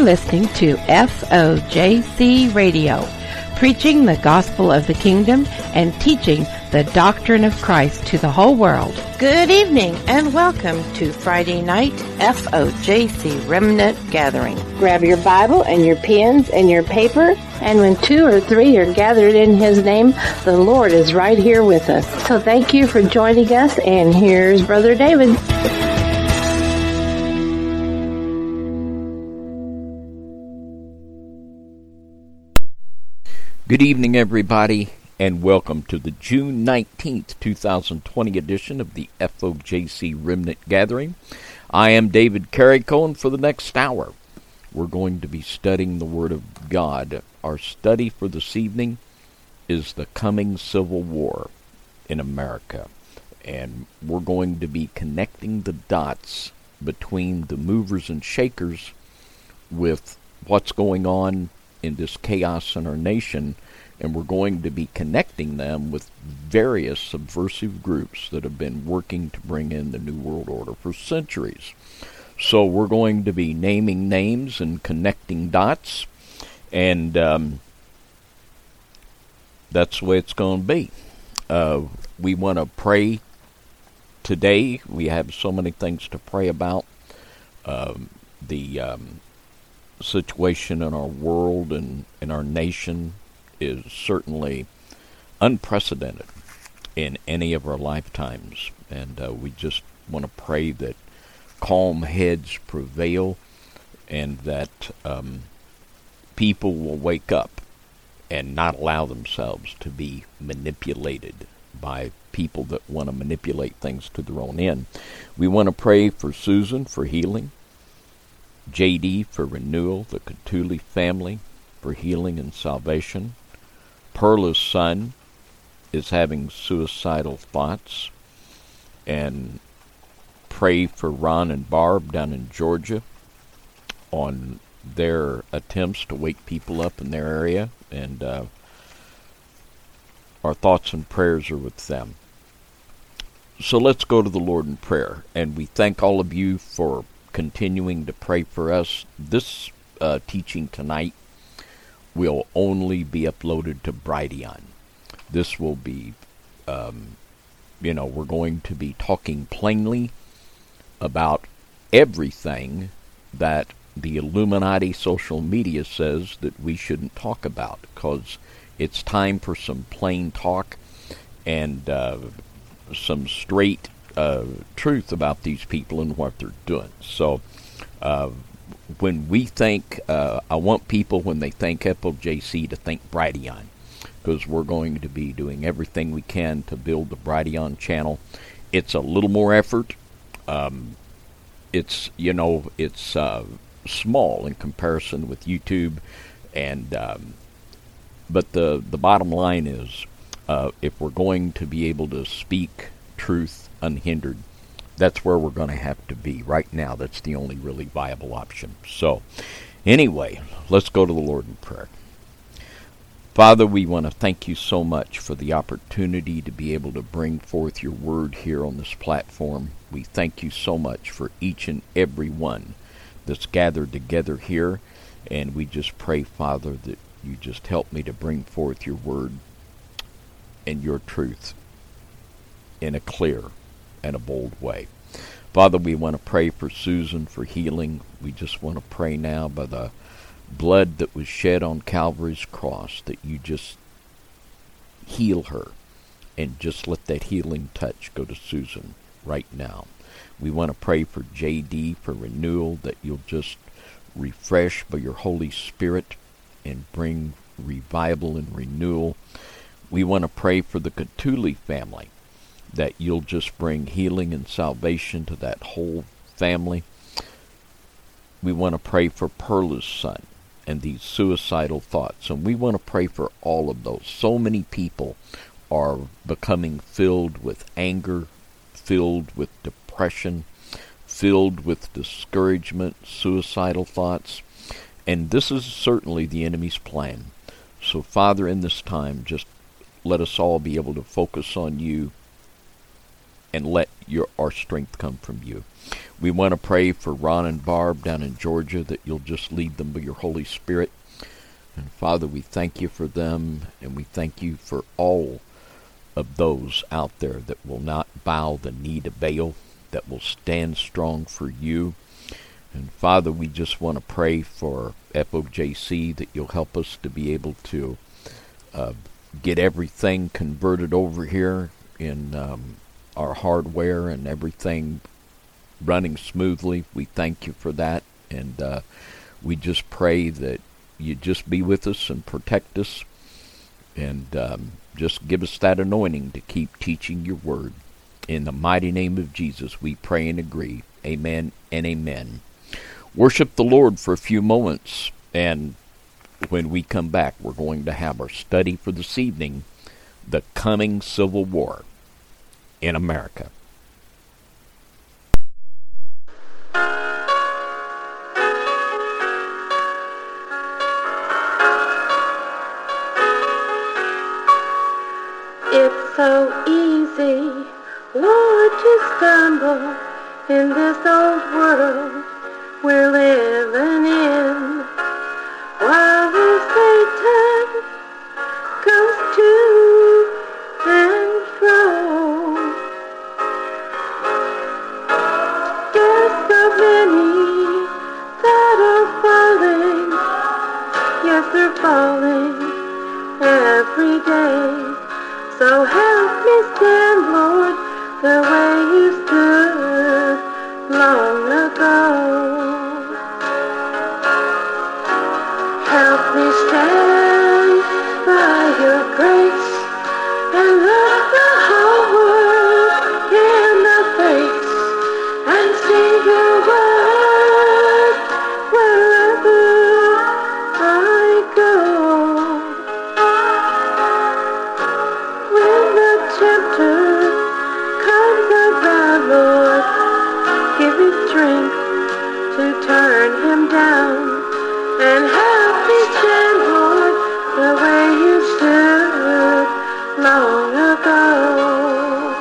listening to FOJC Radio, preaching the gospel of the kingdom and teaching the doctrine of Christ to the whole world. Good evening and welcome to Friday night FOJC Remnant Gathering. Grab your Bible and your pens and your paper, and when 2 or 3 are gathered in His name, the Lord is right here with us. So thank you for joining us, and here's Brother David. Good evening, everybody, and welcome to the June 19th, 2020 edition of the FOJC Remnant Gathering. I am David Carrico, and for the next hour, we're going to be studying the Word of God. Our study for this evening is the coming Civil War in America, and we're going to be connecting the dots between the movers and shakers with what's going on in this chaos in our nation, and we're going to be connecting them with various subversive groups that have been working to bring in the New World Order for centuries. So we're going to be naming names and connecting dots, and that's the way it's going to be. We want to pray today. We have so many things to pray about. The situation in our world and in our nation is certainly unprecedented in any of our lifetimes, and we just want to pray that calm heads prevail and that people will wake up and not allow themselves to be manipulated by people that want to manipulate things to their own end. We want to pray for Susan for healing, J.D. for renewal, the Catuli family for healing and salvation. Perla's son is having suicidal thoughts, and pray for Ron and Barb down in Georgia on their attempts to wake people up in their area, and our thoughts and prayers are with them. So let's go to the Lord in prayer, and we thank all of you for continuing to pray for us. This teaching tonight will only be uploaded to Brighteon. This will be, we're going to be talking plainly about everything that the Illuminati social media says that we shouldn't talk about, because it's time for some plain talk and some straight truth about these people and what they're doing. So when we think, I want people when they think FOJC to think Brighteon, because we're going to be doing everything we can to build the Brighteon channel. It's a little more effort. It's small in comparison with YouTube, and but the bottom line is, if we're going to be able to speak truth unhindered, that's where we're going to have to be. Right now, that's the only really viable option. So, anyway, let's go to the Lord in prayer. Father, we want to thank you so much for the opportunity to be able to bring forth your word here on this platform. We thank you so much for each and every one that's gathered together here, and we just pray, Father, that you just help me to bring forth your word and your truth in a clear and a bold way. Father, we want to pray for Susan for healing. We just want to pray now by the blood that was shed on Calvary's cross that you just heal her, and just let that healing touch go to Susan right now. We want to pray for J.D. for renewal, that you'll just refresh by your Holy Spirit and bring revival and renewal. We want to pray for the Catuli family, that you'll just bring healing and salvation to that whole family. We want to pray for Perla's son and these suicidal thoughts, and we want to pray for all of those. So many people are becoming filled with anger, filled with depression, filled with discouragement, suicidal thoughts, and this is certainly the enemy's plan. So, Father, in this time, just let us all be able to focus on you and let our strength come from you. We want to pray for Ron and Barb down in Georgia, that you'll just lead them by your Holy Spirit. And Father, we thank you for them, and we thank you for all of those out there that will not bow the knee to Baal, that will stand strong for you. And Father, we just want to pray for FOJC, that you'll help us to be able to get everything converted over here in our hardware and everything running smoothly. We thank you for that, and we just pray that you just be with us and protect us, and just give us that anointing to keep teaching your word. In the mighty name of Jesus, we pray and agree. Amen and amen. Worship the Lord for a few moments, and when we come back, we're going to have our study for this evening, The Coming Civil War in America. It's so easy, Lord, to stumble in this old world we're living in, while the Satan goes to and fro. There's so many that are falling, yes, they're falling every day. So help me stand, Lord, the way you stood long ago. Help me stand by your grace and look the whole world in the face and see your word wherever I go. When the tempter comes around, Lord, give me strength to turn him down, and help me stand, Lord, the way you stood long ago.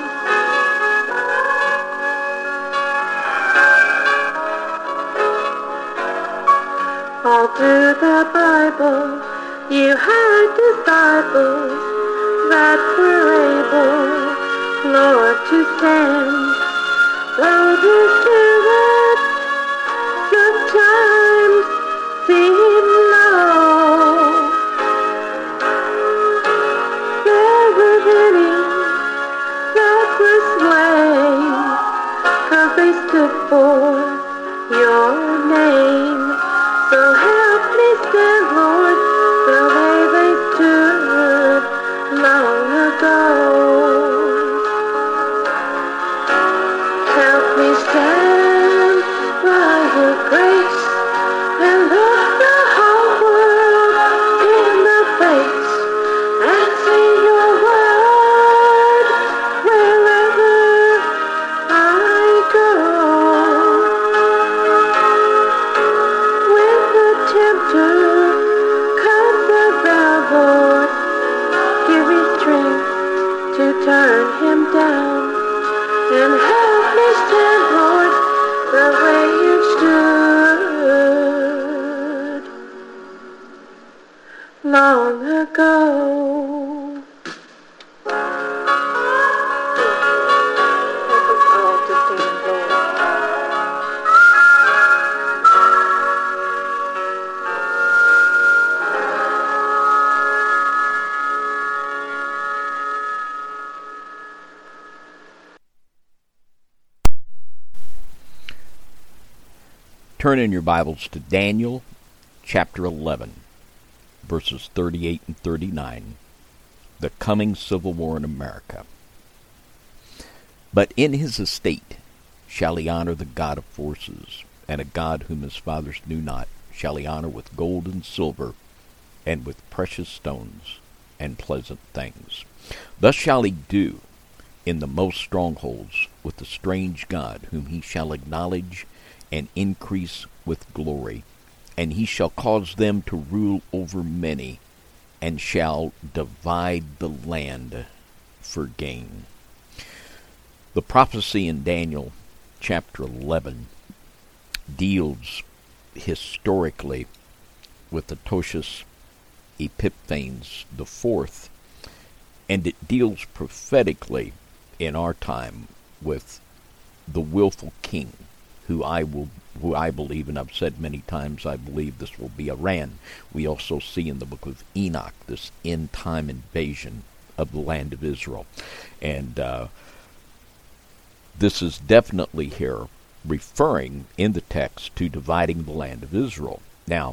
All through the Bible, you had disciples that were able, Lord, to stand. Though the Spirit sometimes seemed low, there were many that were slain, 'cause they stood for your name. So help me stand, Lord, the way they stood long ago. Help me stand by your grace and look the whole world in the face and see your word wherever I go. When the tempter comes around, Lord, give me strength to turn him down, and help me stand, Lord, the way you stood long ago. Help us all to stand, Lord. Turn in your Bibles to Daniel chapter 11, verses 38 and 39, The Coming Civil War in America. But in his estate shall he honor the God of forces, and a God whom his fathers knew not shall he honor with gold and silver, and with precious stones and pleasant things. Thus shall he do in the most strongholds with the strange God, whom he shall acknowledge and increase with glory. And he shall cause them to rule over many, and shall divide the land for gain. The prophecy in Daniel chapter 11 deals historically with Antiochus Epiphanes IV, and it deals prophetically in our time with the willful king, who I believe, and I've said many times, I believe this will be Iran. We also see in the book of Enoch this end-time invasion of the land of Israel. And this is definitely here referring in the text to dividing the land of Israel. Now,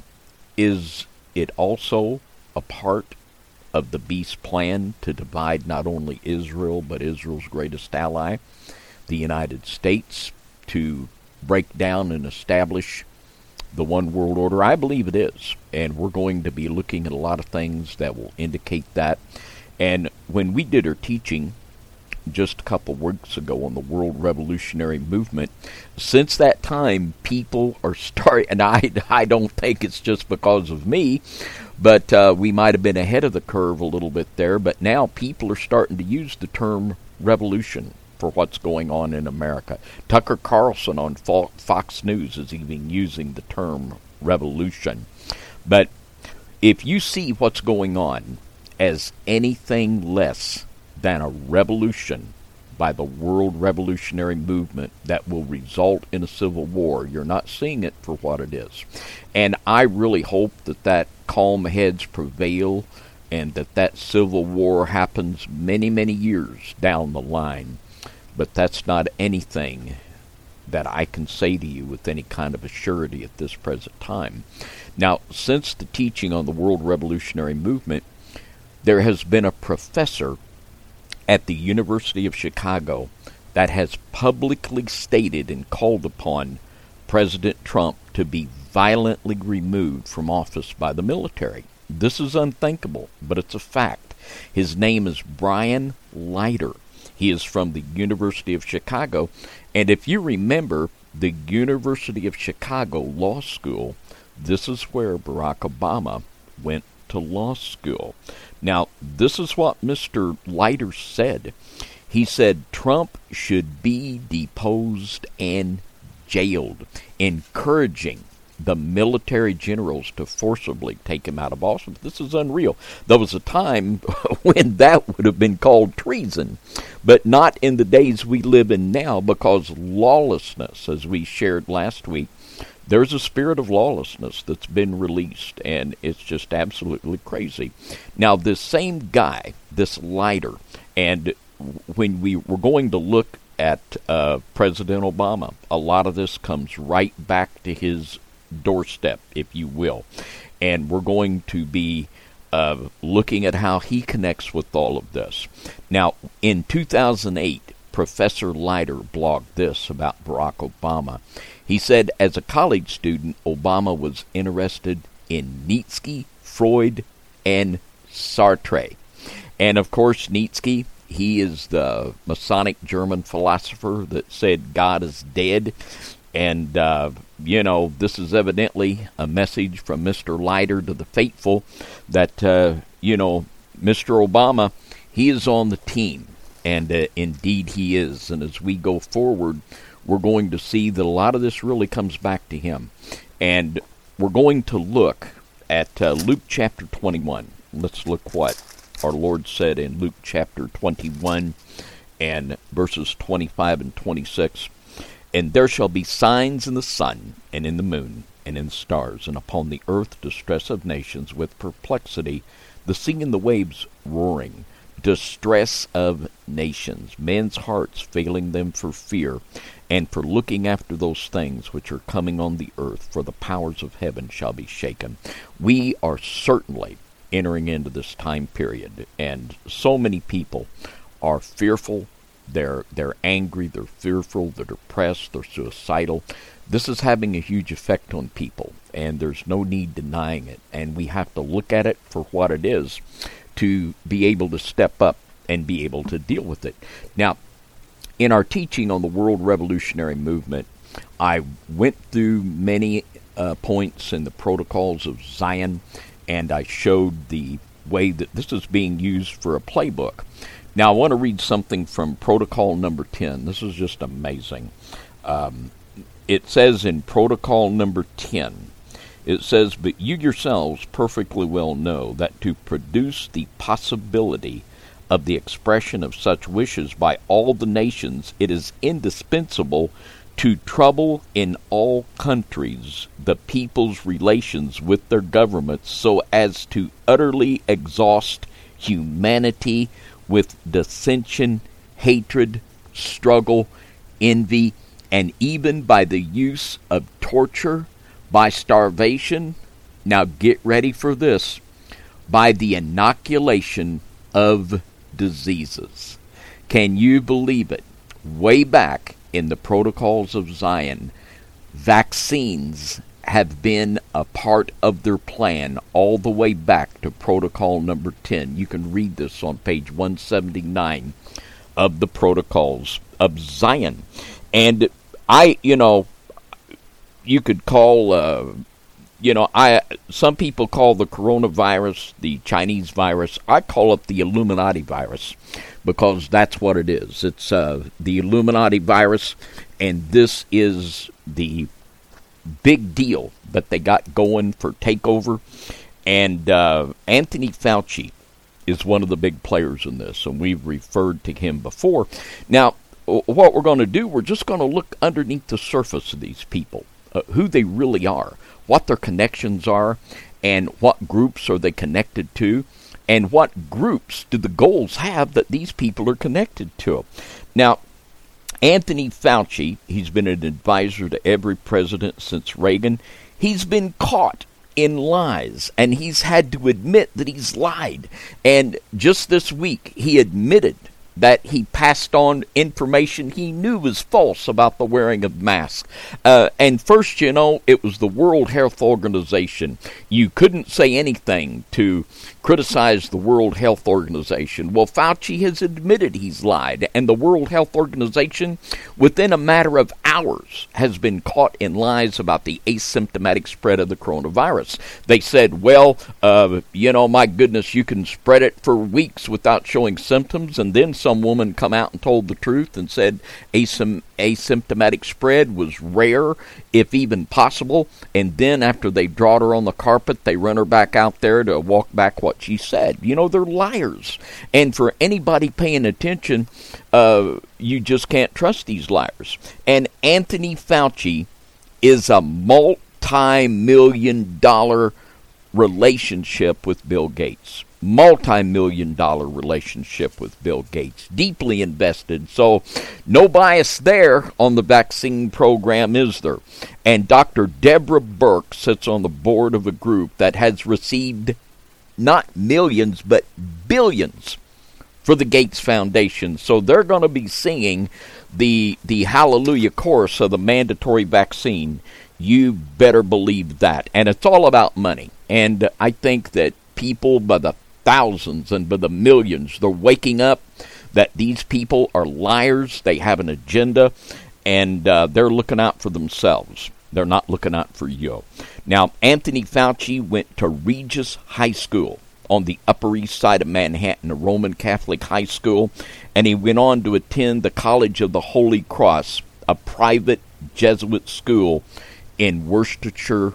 is it also a part of the beast's plan to divide not only Israel, but Israel's greatest ally, the United States, to break down and establish the one world order? I believe it is, and we're going to be looking at a lot of things that will indicate that. And when we did our teaching just a couple weeks ago on the World Revolutionary Movement, since that time, people are starting, and I don't think it's just because of me, but we might have been ahead of the curve a little bit there, but now people are starting to use the term revolution for what's going on in America. Tucker Carlson on Fox News is even using the term revolution. But if you see what's going on as anything less than a revolution by the World Revolutionary Movement that will result in a civil war, you're not seeing it for what it is. And I really hope that calm heads prevail and that civil war happens many, many years down the line. But that's not anything that I can say to you with any kind of a surety at this present time. Now, since the teaching on the World Revolutionary Movement, there has been a professor at the University of Chicago that has publicly stated and called upon President Trump to be violently removed from office by the military. This is unthinkable, but it's a fact. His name is Brian Leiter. He is from the University of Chicago, and if you remember, the University of Chicago Law School, this is where Barack Obama went to law school. Now, this is what Mr. Leiter said. He said Trump should be deposed and jailed, encouraging the military generals to forcibly take him out of office. This is unreal. There was a time when that would have been called treason, but not in the days we live in now, because lawlessness, as we shared last week, there's a spirit of lawlessness that's been released, and it's just absolutely crazy. Now, this same guy, this Leiter, and when we were going to look at President Obama, a lot of this comes right back to his doorstep, if you will. And we're going to be looking at how he connects with all of this. Now, in 2008, Professor Leiter blogged this about Barack Obama. He said, as a college student, Obama was interested in Nietzsche, Freud, and Sartre. And of course, Nietzsche, he is the Masonic German philosopher that said God is dead. And, this is evidently a message from Mr. Leiter to the faithful that, Mr. Obama, he is on the team. And indeed he is. And as we go forward, we're going to see that a lot of this really comes back to him. And we're going to look at Luke chapter 21. Let's look what our Lord said in Luke chapter 21 and verses 25 and 26. And there shall be signs in the sun, and in the moon, and in the stars, and upon the earth distress of nations with perplexity, the sea and the waves roaring, distress of nations, men's hearts failing them for fear, and for looking after those things which are coming on the earth, for the powers of heaven shall be shaken. We are certainly entering into this time period, and so many people are fearful. They're angry, they're fearful, they're depressed, they're suicidal. This is having a huge effect on people, and there's no need denying it. And we have to look at it for what it is to be able to step up and be able to deal with it. Now, in our teaching on the World Revolutionary Movement, I went through many points in the protocols of Zion, and I showed the way that this is being used for a playbook. Now, I want to read something from Protocol number 10. This is just amazing. It says in Protocol number 10, it says, "But you yourselves perfectly well know that to produce the possibility of the expression of such wishes by all the nations, it is indispensable to trouble in all countries the people's relations with their governments so as to utterly exhaust humanity with dissension, hatred, struggle, envy, and even by the use of torture, by starvation," now get ready for this, "by the inoculation of diseases." Can you believe it? Way back in the Protocols of Zion, vaccines have been a part of their plan all the way back to Protocol number 10. You can read this on page 179 of the Protocols of Zion. And you could call, some people call the coronavirus the Chinese virus. I call it the Illuminati virus because that's what it is. It's the Illuminati virus, and this is the big deal that they got going for takeover. And Anthony Fauci is one of the big players in this, and we've referred to him before. Now, what we're going to do, we're just going to look underneath the surface of these people, who they really are, what their connections are, and what groups are they connected to, and what groups do the goals have that these people are connected to. Now, Anthony Fauci, he's been an advisor to every president since Reagan. He's been caught in lies, and he's had to admit that he's lied. And just this week, he admitted that he passed on information he knew was false about the wearing of masks. And first, it was the World Health Organization. You couldn't say anything to criticize the World Health Organization. Well, Fauci has admitted he's lied, and the World Health Organization, within a matter of hours, has been caught in lies about the asymptomatic spread of the coronavirus. They said, well, my goodness, you can spread it for weeks without showing symptoms, and then some woman come out and told the truth and said asymptomatic spread was rare, if even possible, and then after they drawed her on the carpet, they run her back out there to walk back what she said. They're liars. And for anybody paying attention, you just can't trust these liars. And Anthony Fauci is a multi-million-dollar relationship with Bill Gates. Multi-million-dollar relationship with Bill Gates. Deeply invested. So no bias there on the vaccine program, is there? And Dr. Deborah Burke sits on the board of a group that has received not millions, but billions for the Gates Foundation. So they're going to be singing the Hallelujah chorus of the mandatory vaccine. You better believe that. And it's all about money. And I think that people by the thousands and by the millions, they're waking up that these people are liars. They have an agenda, and they're looking out for themselves. They're not looking out for you. Now, Anthony Fauci went to Regis High School on the Upper East Side of Manhattan, a Roman Catholic high school, and he went on to attend the College of the Holy Cross, a private Jesuit school in Worcestershire,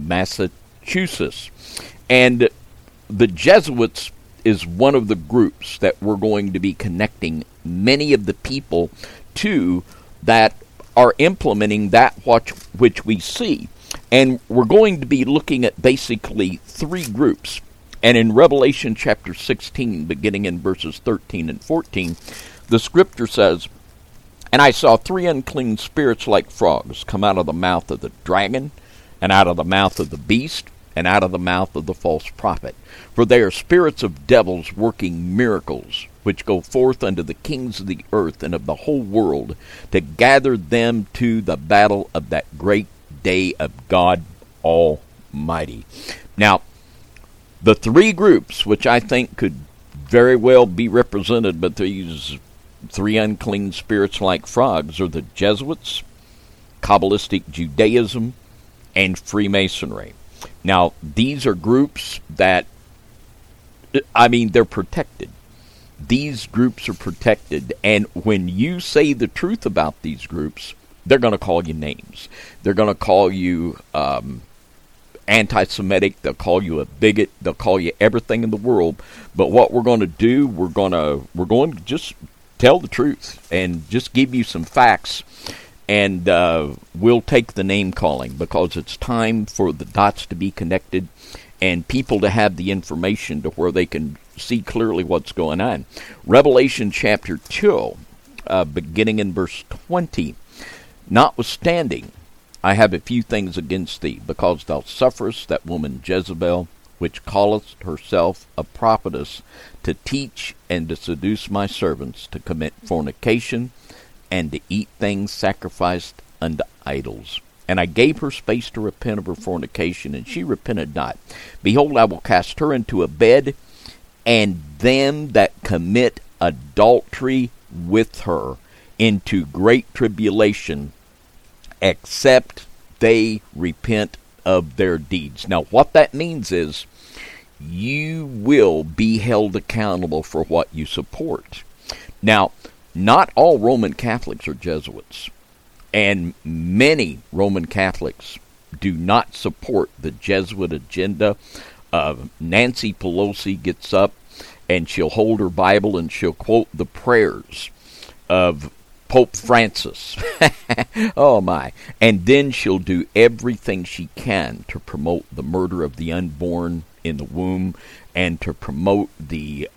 Massachusetts. And the Jesuits is one of the groups that we're going to be connecting many of the people to that are implementing that which we see. And we're going to be looking at basically three groups. And in Revelation chapter 16, beginning in verses 13 and 14, the scripture says, "And I saw three unclean spirits like frogs come out of the mouth of the dragon, and out of the mouth of the beast, and out of the mouth of the false prophet. For they are spirits of devils working miracles, which go forth unto the kings of the earth and of the whole world, to gather them to the battle of that great day of God Almighty." Now, the three groups, which I think could very well be represented by these three unclean spirits like frogs, are the Jesuits, Kabbalistic Judaism, and Freemasonry. Now, these are groups that, they're protected. these groups are protected. And when you say the truth about these groups, they're going to call you names. They're going to call you anti-Semitic. They'll call you a bigot. They'll call you everything in the world. But what we're going to do, we're going to just tell the truth and just give you some facts. And we'll take the name calling, because it's time for the dots to be connected and people to have the information to where they can see clearly what's going on. Revelation chapter 2, beginning in verse 20. Notwithstanding, I have a few things against thee, because thou sufferest that woman Jezebel, which calleth herself a prophetess, to teach and to seduce my servants to commit fornication, and to eat things sacrificed unto idols. And I gave her space to repent of her fornication, and she repented not. Behold, I will cast her into a bed, and them that commit adultery with her into great tribulation, except they repent of their deeds. Now, what that means is you will be held accountable for what you support. Now, not all Roman Catholics are Jesuits, and many Roman Catholics do not support the Jesuit agenda. Nancy Pelosi gets up and she'll hold her Bible and she'll quote the prayers of Pope Francis. Oh my. And then she'll do everything she can to promote the murder of the unborn in the womb, and to promote the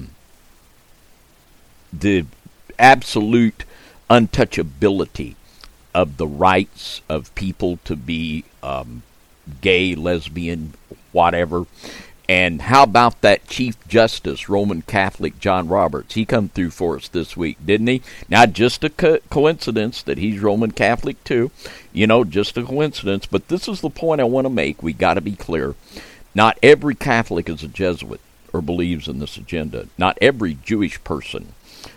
absolute untouchability of the rights of people to be gay, lesbian, whatever. And how about that Chief Justice, Roman Catholic John Roberts? He come through for us this week, didn't he? Now, just a coincidence that he's Roman Catholic too. Just a coincidence. But this is the point I want to make. We got to be clear. Not every Catholic is a Jesuit or believes in this agenda. Not every Jewish person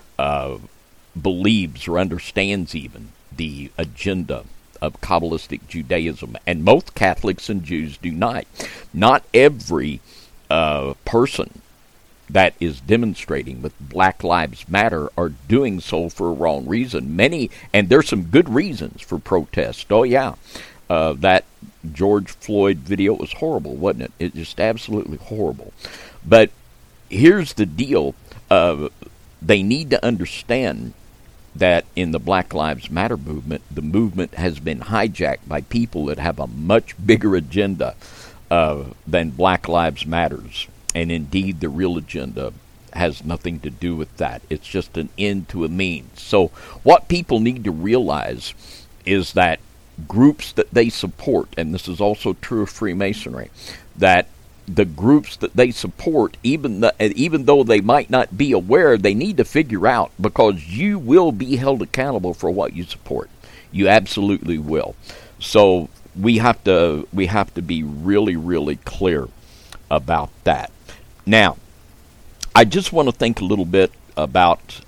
believes or understands even the agenda of Kabbalistic Judaism. And most Catholics and Jews do not. Not every person that is demonstrating with Black Lives Matter are doing so for a wrong reason. Many, and there's some good reasons for protest. Oh yeah, that George Floyd video was horrible, wasn't it? It's just absolutely horrible. But here's the deal. They need to understand that in the Black Lives Matter movement, the movement has been hijacked by people that have a much bigger agenda than Black Lives Matters. And indeed, the real agenda has nothing to do with that. It's just an end to a means. So what people need to realize is that groups that they support, and this is also true of Freemasonry, that the groups that they support, even though they might not be aware, they need to figure out, because you will be held accountable for what you support. You absolutely will. So we have to be really, really clear about that. Now, I just want to think a little bit about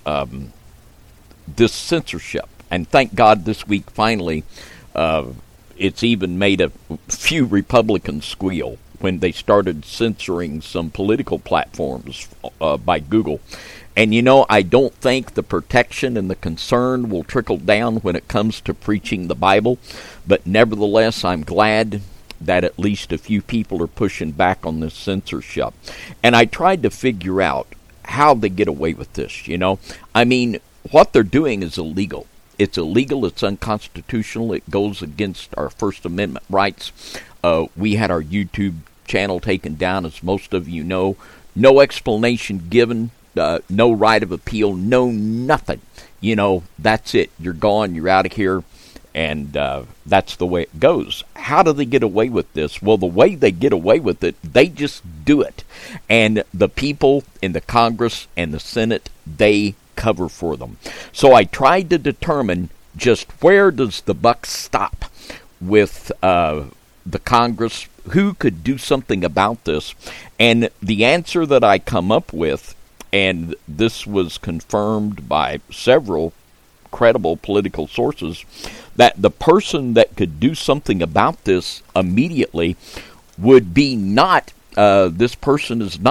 this censorship, and thank God this week finally it's even made a few Republicans squeal when they started censoring some political platforms by Google. And I don't think the protection and the concern will trickle down when it comes to preaching the Bible, but nevertheless, I'm glad that at least a few people are pushing back on this censorship. And I tried to figure out how they get away with this, I mean, what they're doing is illegal. It's illegal, it's unconstitutional, it goes against our First Amendment rights. We had our YouTube channel taken down, as most of you know. No explanation given, no right of appeal, no nothing. That's it. You're gone, you're out of here, and that's the way it goes. How do they get away with this? Well, the way they get away with it, they just do it. And the people in the Congress and the Senate, they cover for them. So I tried to determine just where does the buck stop with the Congress, who could do something about this. And the answer that I come up with, and this was confirmed by several credible political sources, that the person that could do something about this immediately would be not, this person is not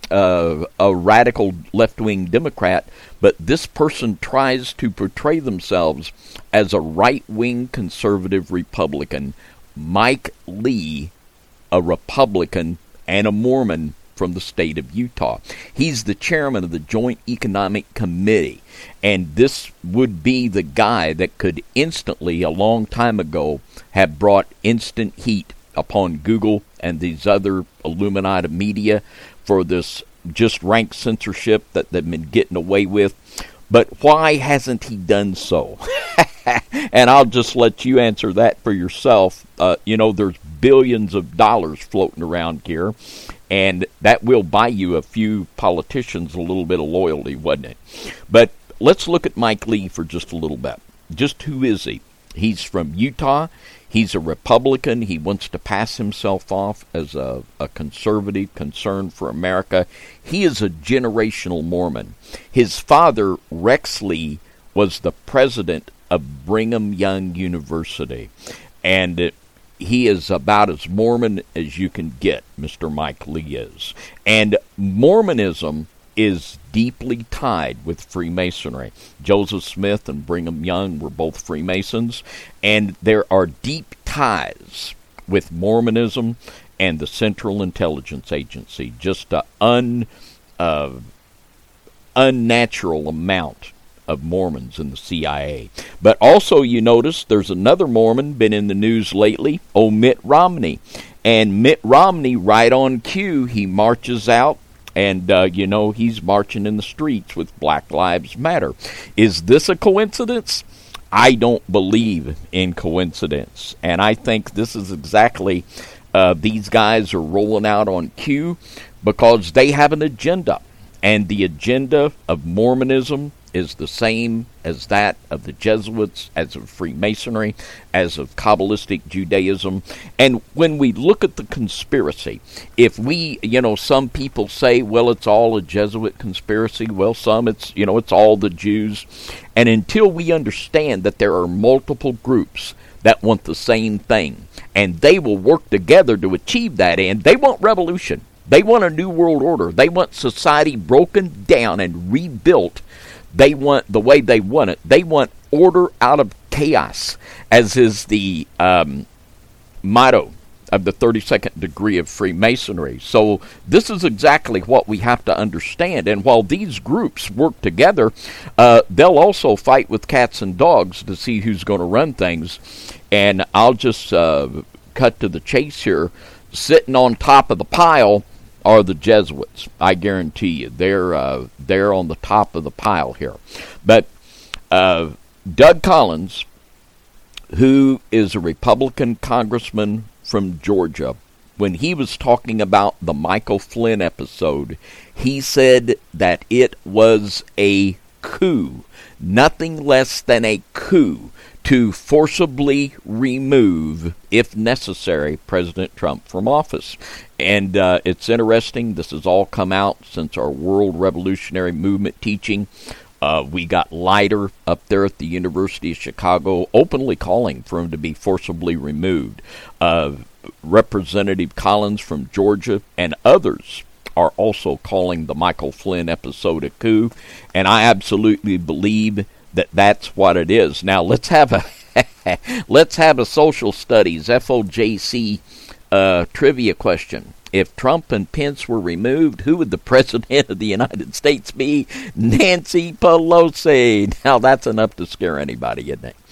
a radical left-wing Democrat, but this person tries to portray themselves as a right-wing conservative Republican. Mike Lee, a Republican and a Mormon from the state of Utah. He's the chairman of the Joint Economic Committee, and this would be the guy that could instantly, a long time ago, have brought instant heat upon Google and these other Illuminati media for this just rank censorship that they've been getting away with. But why hasn't he done so? And I'll just let you answer that for yourself. There's billions of dollars floating around here, and that will buy you a few politicians a little bit of loyalty, wouldn't it? But let's look at Mike Lee for just a little bit. Just who is he? He's from Utah. He's a Republican. He wants to pass himself off as a conservative concern for America. He is a generational Mormon. His father, Rex Lee, was the president of Brigham Young University. And he is about as Mormon as you can get, Mr. Mike Lee is. And Mormonism is deeply tied with Freemasonry. Joseph Smith and Brigham Young were both Freemasons, and there are deep ties with Mormonism and the Central Intelligence Agency. Just an unnatural amount of Mormons in the CIA. But also, you notice there's another Mormon been in the news lately, Mitt Romney. And Mitt Romney, right on cue, he marches out, and, he's marching in the streets with Black Lives Matter. Is this a coincidence? I don't believe in coincidence. And I think this is exactly, these guys are rolling out on cue because they have an agenda. And the agenda of Mormonism is the same as that of the Jesuits, as of Freemasonry, as of Kabbalistic Judaism. And when we look at the conspiracy, if we, some people say, well, it's all a Jesuit conspiracy. Well, some, it's all the Jews. And until we understand that there are multiple groups that want the same thing, and they will work together to achieve that end, they want revolution. They want a new world order. They want society broken down and rebuilt. They want the way they want it. They want order out of chaos, as is the motto of the 32nd degree of Freemasonry. So this is exactly what we have to understand. And while these groups work together, they'll also fight with cats and dogs to see who's going to run things. And I'll just cut to the chase here. Sitting on top of the pile are the Jesuits. I guarantee you, they're on the top of the pile here. But Doug Collins, who is a Republican congressman from Georgia, when he was talking about the Michael Flynn episode, he said that it was a coup, nothing less than a coup, to forcibly remove, if necessary, President Trump from office. And it's interesting, this has all come out since our World Revolutionary Movement teaching. We got Leiter up there at the University of Chicago openly calling for him to be forcibly removed. Representative Collins from Georgia and others are also calling the Michael Flynn episode a coup, and I absolutely believe that that's what it is. Now let's have a social studies FOJC trivia question. If Trump and Pence were removed, who would the president of the United States be? Nancy Pelosi. Now that's enough to scare anybody, isn't it?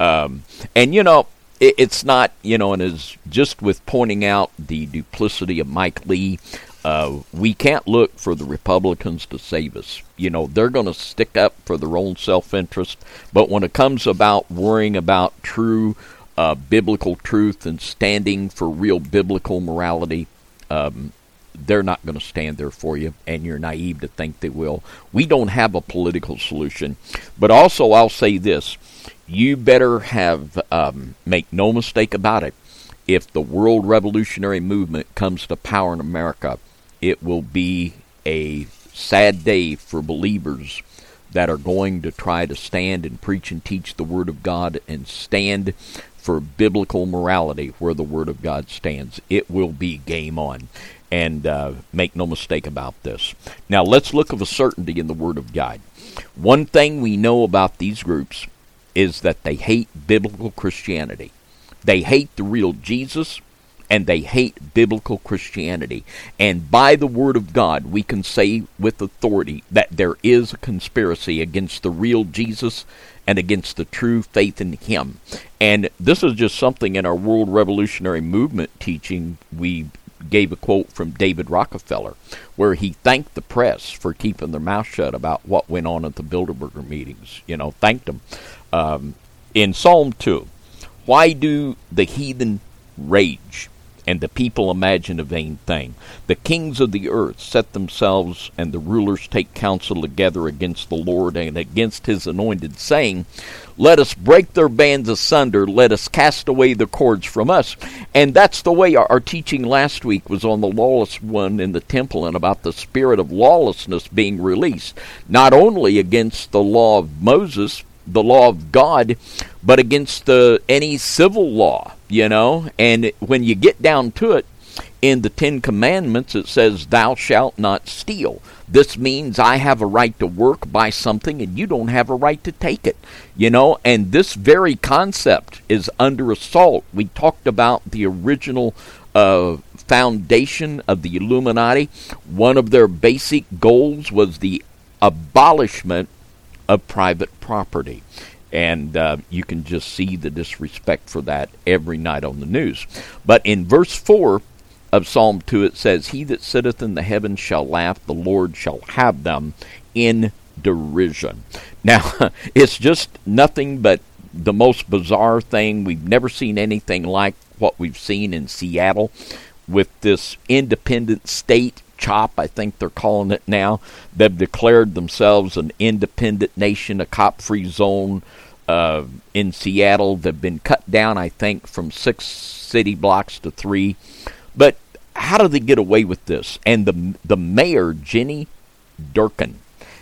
And it's not, and as just with pointing out the duplicity of Mike Lee, we can't look for the Republicans to save us. They're going to stick up for their own self-interest. But when it comes about worrying about true biblical truth and standing for real biblical morality, they're not going to stand there for you, and you're naive to think they will. We don't have a political solution. But also, I'll say this. You better have, make no mistake about it, if the World Revolutionary Movement comes to power in America, it will be a sad day for believers that are going to try to stand and preach and teach the Word of God and stand for biblical morality where the Word of God stands. It will be game on. And make no mistake about this. Now, let's look of a certainty in the Word of God. One thing we know about these groups is that they hate biblical Christianity. They hate the real Jesus, and they hate biblical Christianity. And by the Word of God, we can say with authority that there is a conspiracy against the real Jesus and against the true faith in Him. And this is just something in our World Revolutionary Movement teaching. We gave a quote from David Rockefeller, where he thanked the press for keeping their mouth shut about what went on at the Bilderberger meetings. Thanked them. In Psalm 2, why do the heathen rage, and the people imagine a vain thing? The kings of the earth set themselves, and the rulers take counsel together against the Lord and against His anointed, saying, let us break their bands asunder, let us cast away the cords from us. And that's the way our teaching last week was on the lawless one in the temple, and about the spirit of lawlessness being released, not only against the law of Moses, the law of God, but against any civil law, And when you get down to it, in the Ten Commandments, it says, thou shalt not steal. This means I have a right to work, buy something, and you don't have a right to take it. And this very concept is under assault. We talked about the original foundation of the Illuminati. One of their basic goals was the abolishment of private property. And you can just see the disrespect for that every night on the news. But in verse 4 of Psalm 2, it says, he that sitteth in the heavens shall laugh, the Lord shall have them in derision. Now, it's just nothing but the most bizarre thing. We've never seen anything like what we've seen in Seattle with this independent state, CHOP, I think they're calling it now. They've declared themselves an independent nation, a cop-free zone in Seattle. They've been cut down, I think, from 6 city blocks to 3. But how do they get away with this? And the mayor, Jenny Durkan,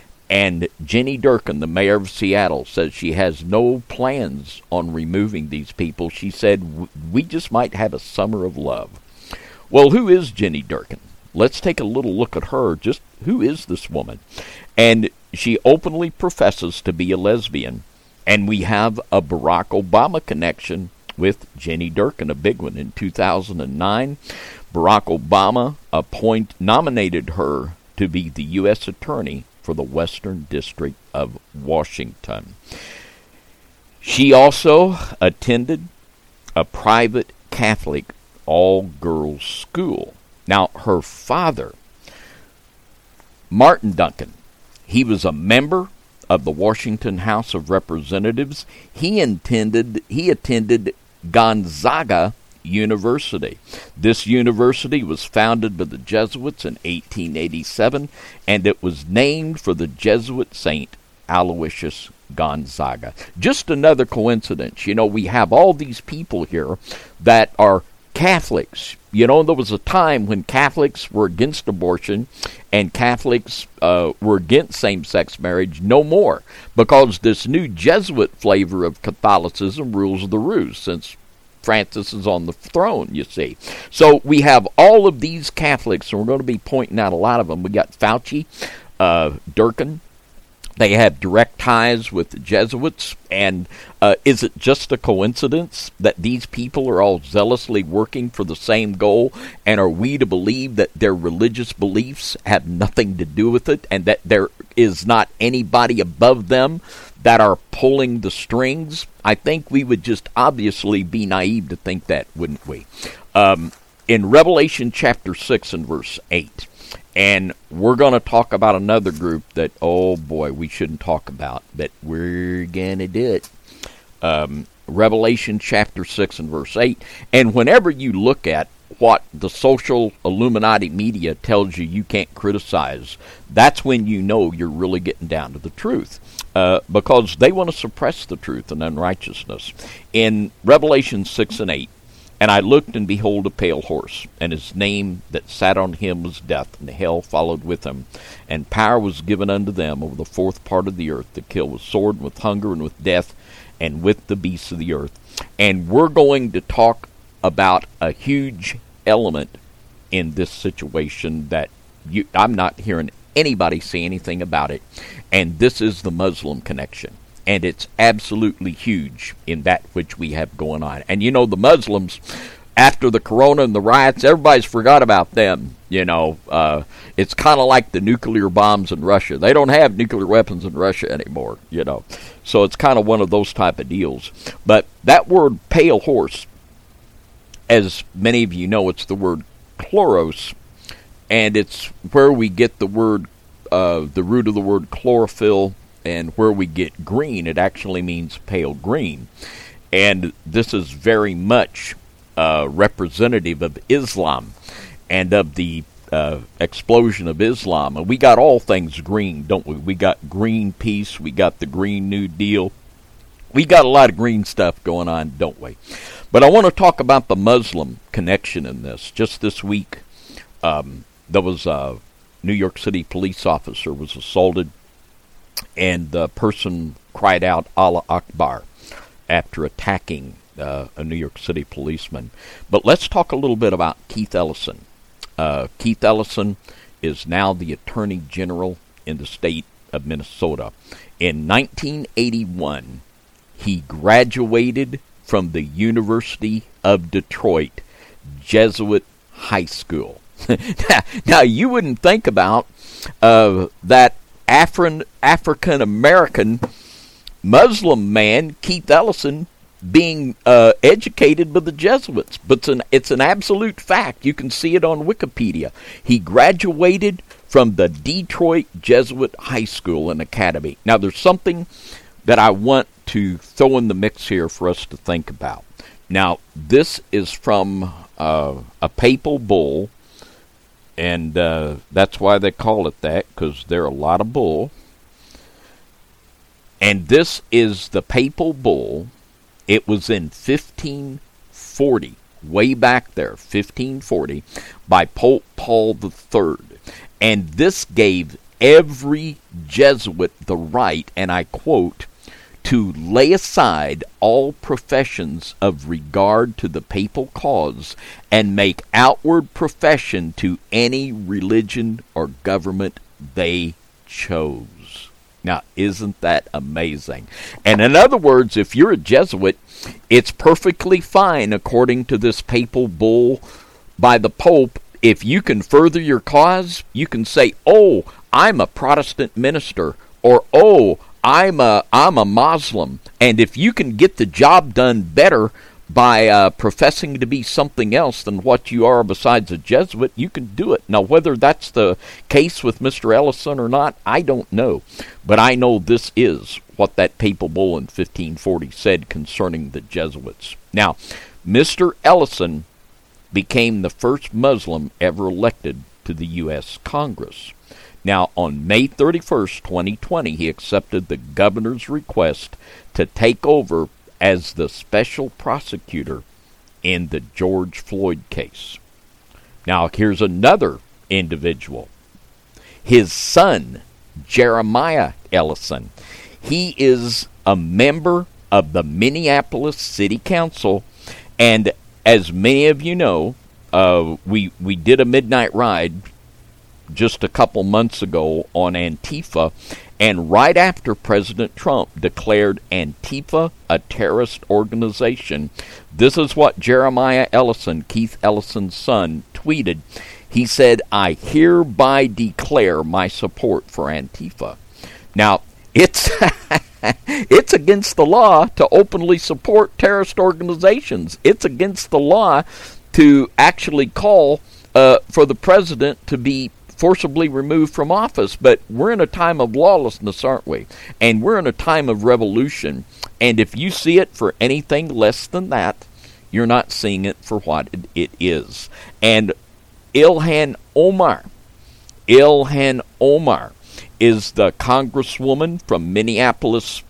the mayor of Seattle, says she has no plans on removing these people. She said, we just might have a summer of love. Well, who is Jenny Durkan? Let's take a little look at her. Just who is this woman? And she openly professes to be a lesbian. And we have a Barack Obama connection with Jenny Durkan, a big one. In 2009, Barack Obama nominated her to be the U.S. Attorney for the Western District of Washington. She also attended a private Catholic all-girls school. Now, her father, Martin Duncan, he was a member of the Washington House of Representatives. He attended Gonzaga University. This university was founded by the Jesuits in 1887, and it was named for the Jesuit saint Aloysius Gonzaga. Just another coincidence. We have all these people here that are Catholics. There was a time when Catholics were against abortion and Catholics were against same-sex marriage. No more, because this new Jesuit flavor of Catholicism rules the roost since Francis is on the throne, you see. So we have all of these Catholics, and we're going to be pointing out a lot of them. We got Fauci, Durkan. They have direct ties with the Jesuits, and is it just a coincidence that these people are all zealously working for the same goal, and are we to believe that their religious beliefs have nothing to do with it, and that there is not anybody above them that are pulling the strings? I think we would just obviously be naive to think that, wouldn't we? In Revelation chapter 6 and verse 8, and we're going to talk about another group that, oh boy, we shouldn't talk about, but we're going to do it. Revelation chapter 6 and verse 8. And whenever you look at what the social Illuminati media tells you can't criticize, that's when you know you're really getting down to the truth. Because they want to suppress the truth and unrighteousness. In Revelation 6 and 8, and I looked, and behold, a pale horse, and his name that sat on him was Death, and hell followed with him. And power was given unto them over the fourth part of the earth to kill with sword, and with hunger, and with death, and with the beasts of the earth. And we're going to talk about a huge element in this situation that I'm not hearing anybody say anything about it, and this is the Muslim connection. And it's absolutely huge in that which we have going on. And you know, the Muslims, after the corona and the riots, everybody's forgot about them. You know, it's kind of like the nuclear bombs in Russia. They don't have nuclear weapons in Russia anymore, you know. So it's kind of one of those type of deals. But that word pale horse, as many of you know, it's the word chloros, and it's where we get the word, the root of the word chlorophyll, and where we get green. It actually means pale green. And this is very much representative of Islam and of the explosion of Islam. And we got all things green, don't we? We got green peace. We got the Green New Deal. We got a lot of green stuff going on, don't we? But I want to talk about the Muslim connection in this. Just this week, there was a New York City police officer was assaulted, and the person cried out Allah Akbar after attacking a New York City policeman. But let's talk a little bit about Keith Ellison. Keith Ellison is now the Attorney General in the state of Minnesota. In 1981, he graduated from the University of Detroit Jesuit High School. Now, you wouldn't think about that African-American Muslim man, Keith Ellison, being educated by the Jesuits. But it's an absolute fact. You can see it on Wikipedia. He graduated from the Detroit Jesuit High School and Academy. Now, there's something that I want to throw in the mix here for us to think about. Now, this is from a papal bull, and that's why they call it that, because there are a lot of bull. And this is the papal bull. It was in 1540, way back there, 1540, by Pope Paul III. And this gave every Jesuit the right, and I quote, to lay aside all professions of regard to the papal cause and make outward profession to any religion or government they chose. Now, isn't that amazing? And in other words, if you're a Jesuit, it's perfectly fine, according to this papal bull by the Pope. If you can further your cause, you can say, oh, I'm a Protestant minister, or oh, I'm a Muslim. And if you can get the job done better by professing to be something else than what you are besides a Jesuit, you can do it. Now, whether that's the case with Mr. Ellison or not, I don't know. But I know this is what that papal bull in 1540 said concerning the Jesuits. Now, Mr. Ellison became the first Muslim ever elected to the U.S. Congress. Now, on May 31st, 2020, he accepted the governor's request to take over as the special prosecutor in the George Floyd case. Now, here's another individual. His son, Jeremiah Ellison, he is a member of the Minneapolis City Council, and as many of you know, we did a midnight ride just a couple months ago on Antifa, and right after President Trump declared Antifa a terrorist organization, this is what Jeremiah Ellison, Keith Ellison's son, tweeted. He said, I hereby declare my support for Antifa. Now, it's it's against the law to openly support terrorist organizations. It's against the law to actually call for the president to be forcibly removed from office. But we're in a time of lawlessness, aren't we? And we're in a time of revolution. And if you see it for anything less than that, you're not seeing it for what it is. And Ilhan Omar is the congresswoman from Minneapolis,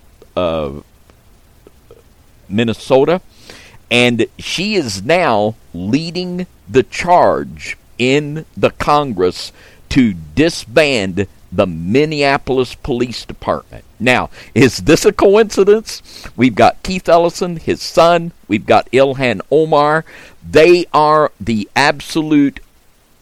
Minnesota, and she is now leading the charge in the Congress to disband the Minneapolis Police Department. Now, is this a coincidence? We've got Keith Ellison, his son. We've got Ilhan Omar. They are the absolute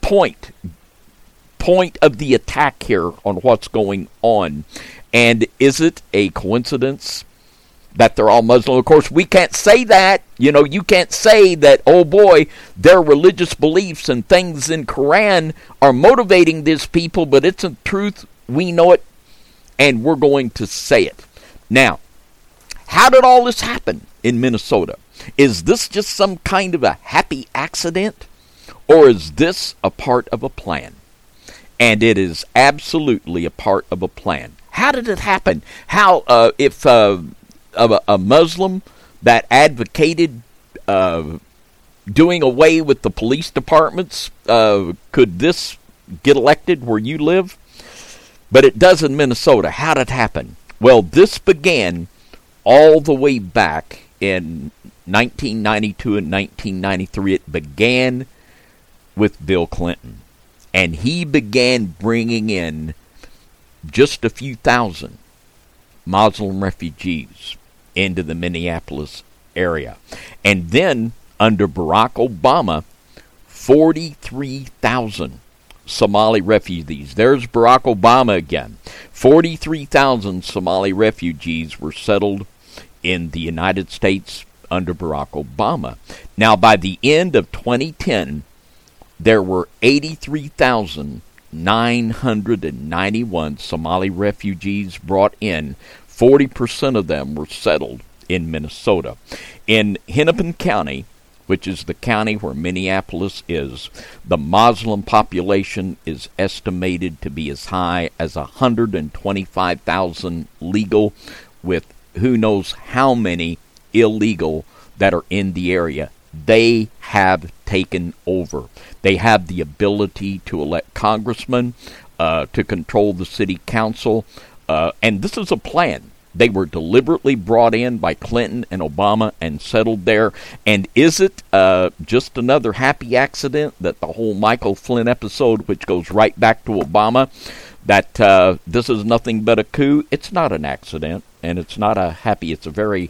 point of the attack here on what's going on. And is it a coincidence that they're all Muslim? Of course, we can't say that. You know, you can't say that, oh boy, their religious beliefs and things in Quran are motivating these people, but it's a truth. We know it, and we're going to say it. Now, how did all this happen in Minnesota? Is this just some kind of a happy accident, or is this a part of a plan? And it is absolutely a part of a plan. How did it happen? How, if a Muslim that advocated doing away with the police departments, could this get elected where you live? But it does in Minnesota. How did it happen? Well, this began all the way back in 1992 and 1993. It began with Bill Clinton. And he began bringing in just a few thousand Muslim refugees into the Minneapolis area. And then, under Barack Obama, 43,000 Somali refugees. There's Barack Obama again. 43,000 Somali refugees were settled in the United States under Barack Obama. Now, by the end of 2010, there were 83,991 Somali refugees brought in. 40% of them were settled in Minnesota. In Hennepin County, which is the county where Minneapolis is, the Muslim population is estimated to be as high as 125,000 legal, with who knows how many illegal that are in the area. They have taken over. They have the ability to elect congressmen, to control the city council, and this is a plan. They were deliberately brought in by Clinton and Obama and settled there. And is it just another happy accident that the whole Michael Flynn episode, which goes right back to Obama, that this is nothing but a coup? It's not an accident, and it's not a happy, it's a very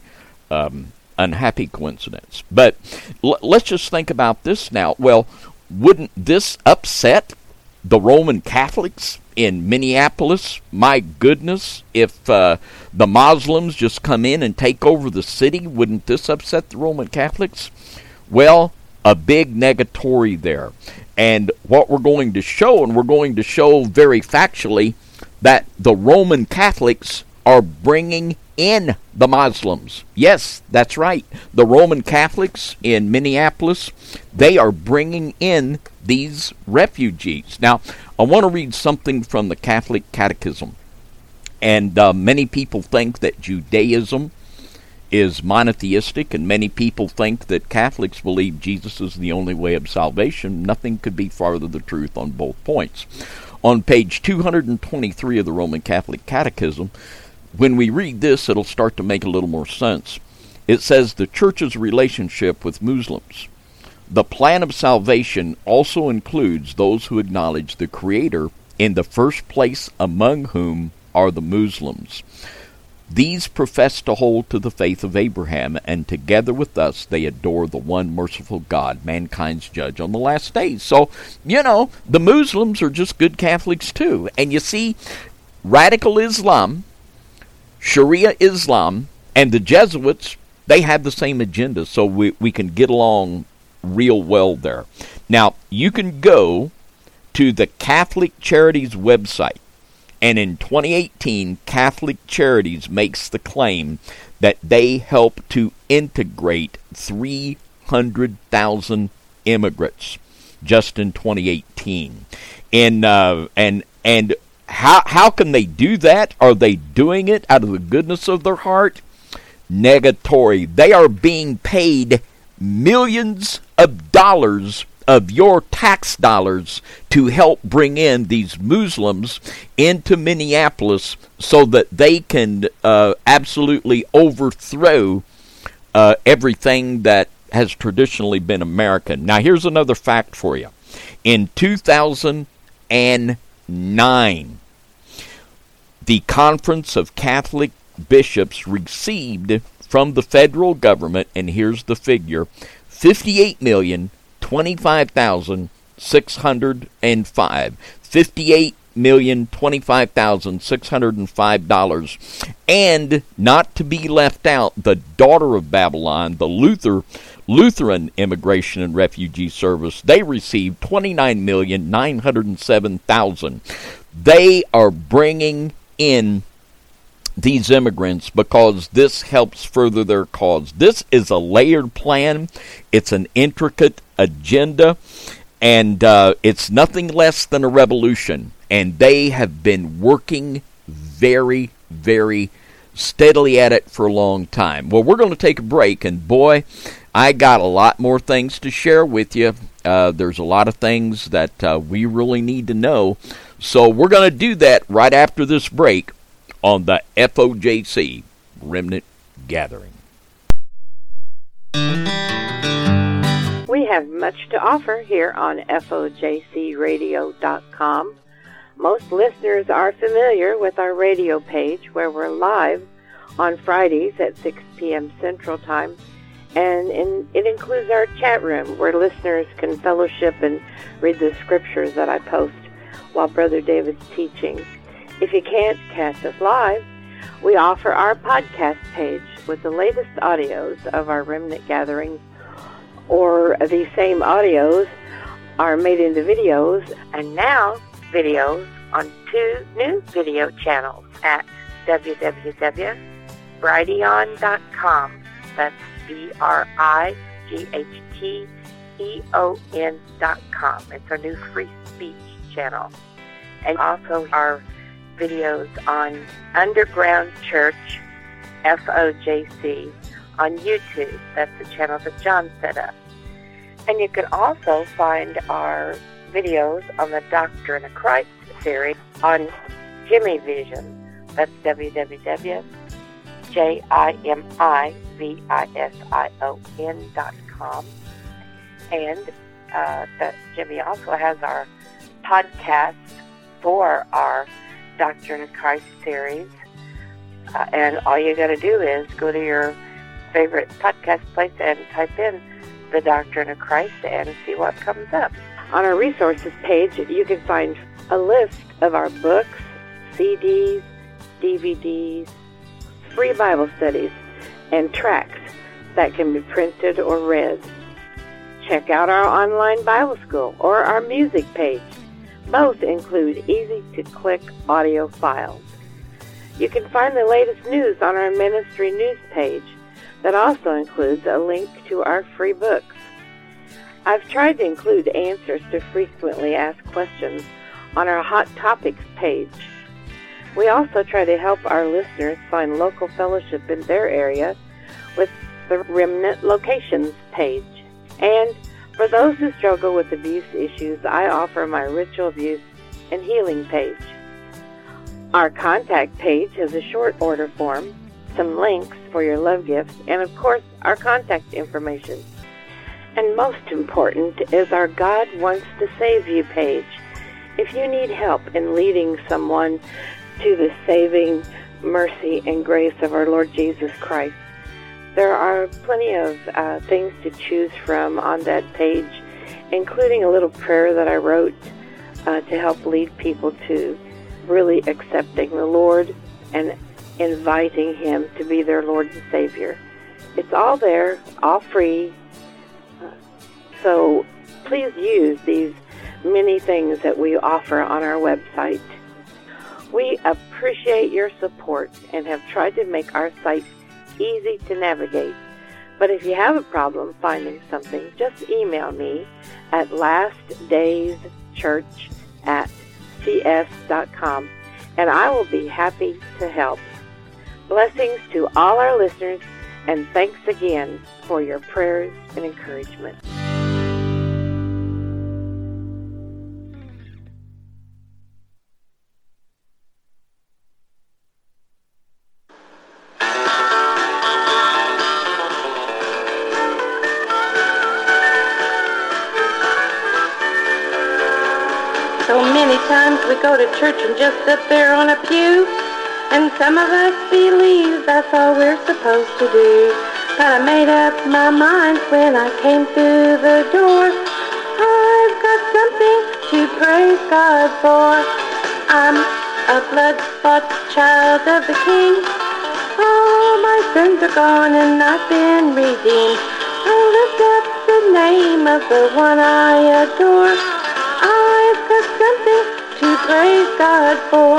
unhappy coincidence. But let's just think about this now. Well, wouldn't this upset the Roman Catholics in Minneapolis? My goodness, if the Muslims just come in and take over the city, wouldn't this upset the Roman Catholics? Well, a big negatory there. And what we're going to show, and we're going to show very factually, that the Roman Catholics are bringing in the Muslims. Yes, that's right. The Roman Catholics in Minneapolis, they are bringing in these refugees. Now, I want to read something from the Catholic Catechism. And many people think that Judaism is monotheistic, and many people think that Catholics believe Jesus is the only way of salvation. Nothing could be farther the truth on both points. On page 223 of the Roman Catholic Catechism, when we read this, it'll start to make a little more sense. It says, the Church's relationship with Muslims. The plan of salvation also includes those who acknowledge the Creator in the first place, among whom are the Muslims. These profess to hold to the faith of Abraham, and together with us they adore the one merciful God, mankind's judge on the last days. So, you know, the Muslims are just good Catholics too. And you see, radical Islam, Sharia Islam, and the Jesuits, they have the same agenda, so we can get along real well there. Now, you can go to the Catholic Charities website, and in 2018, Catholic Charities makes the claim that they help to integrate 300,000 immigrants just in 2018. And how can they do that? Are they doing it out of the goodness of their heart? Negatory. They are being paid millions of dollars of your tax dollars to help bring in these Muslims into Minneapolis so that they can absolutely overthrow everything that has traditionally been American. Now, here's another fact for you. In 2009, the Conference of Catholic Bishops received from the federal government, and here's the figure, $58,025,000 $58,025,605. $58,025,605. And not to be left out, the Daughter of Babylon, the Lutheran Immigration and Refugee Service, they received $29,907,000. They are bringing in these immigrants because this helps further their cause. This is a layered plan. It's an intricate agenda, and it's nothing less than a revolution. And they have been working very, very steadily at it for a long time. Well, we're going to take a break, and boy, I got a lot more things to share with you. There's a lot of things that we really need to know. So we're going to do that right after this break on the FOJC Remnant Gathering. We have much to offer here on FOJCradio.com. Most listeners are familiar with our radio page where we're live on Fridays at 6 p.m. Central Time. And it includes our chat room where listeners can fellowship and read the scriptures that I post while Brother David's teaching. If you can't catch us live, we offer our podcast page with the latest audios of our remnant gatherings, or these same audios are made into videos, and now videos on 2 new video channels at www.brighteon.com. That's BRIGHTEON.com. It's our new free speech channel. And also our videos on Underground Church, FOJC, on YouTube. That's the channel that John set up. And you can also find our videos on the Doctrine of Christ series on Jimmy Vision. That's www.JIMIVISION.com. And that Jimmy also has our podcasts for our Doctrine of Christ series. And all you got to do is go to your favorite podcast place and type in the Doctrine of Christ and see what comes up. On our resources page, you can find a list of our books, CDs, DVDs, free Bible studies, and tracts that can be printed or read. Check out our online Bible school or our music page. Both include easy-to-click audio files. You can find the latest news on our ministry news page that also includes a link to our free books. I've tried to include answers to frequently asked questions on our Hot Topics page. We also try to help our listeners find local fellowship in their area with the Remnant Locations page. And for those who struggle with abuse issues, I offer my Ritual Abuse and Healing page. Our contact page has a short order form, some links for your love gifts, and of course, our contact information. And most important is our God Wants to Save You page. If you need help in leading someone to the saving mercy and grace of our Lord Jesus Christ, there are plenty of things to choose from on that page, including a little prayer that I wrote to help lead people to really accepting the Lord and inviting Him to be their Lord and Savior. It's all there, all free. So please use these many things that we offer on our website. We appreciate your support and have tried to make our site easy to navigate. But if you have a problem finding something, just email me at lastdayschurch@cs.com, and I will be happy to help. Blessings to all our listeners, and thanks again for your prayers and encouragement. So many times we go to church and just sit there on a pew, and some of us believe that's all we're supposed to do. But I made up my mind when I came through the door, I've got got something to praise God for. I'm a blood-bought child of the King. All my sins are gone and I've been redeemed. I'll lift up the name of the one I adore. I've got something to praise God for.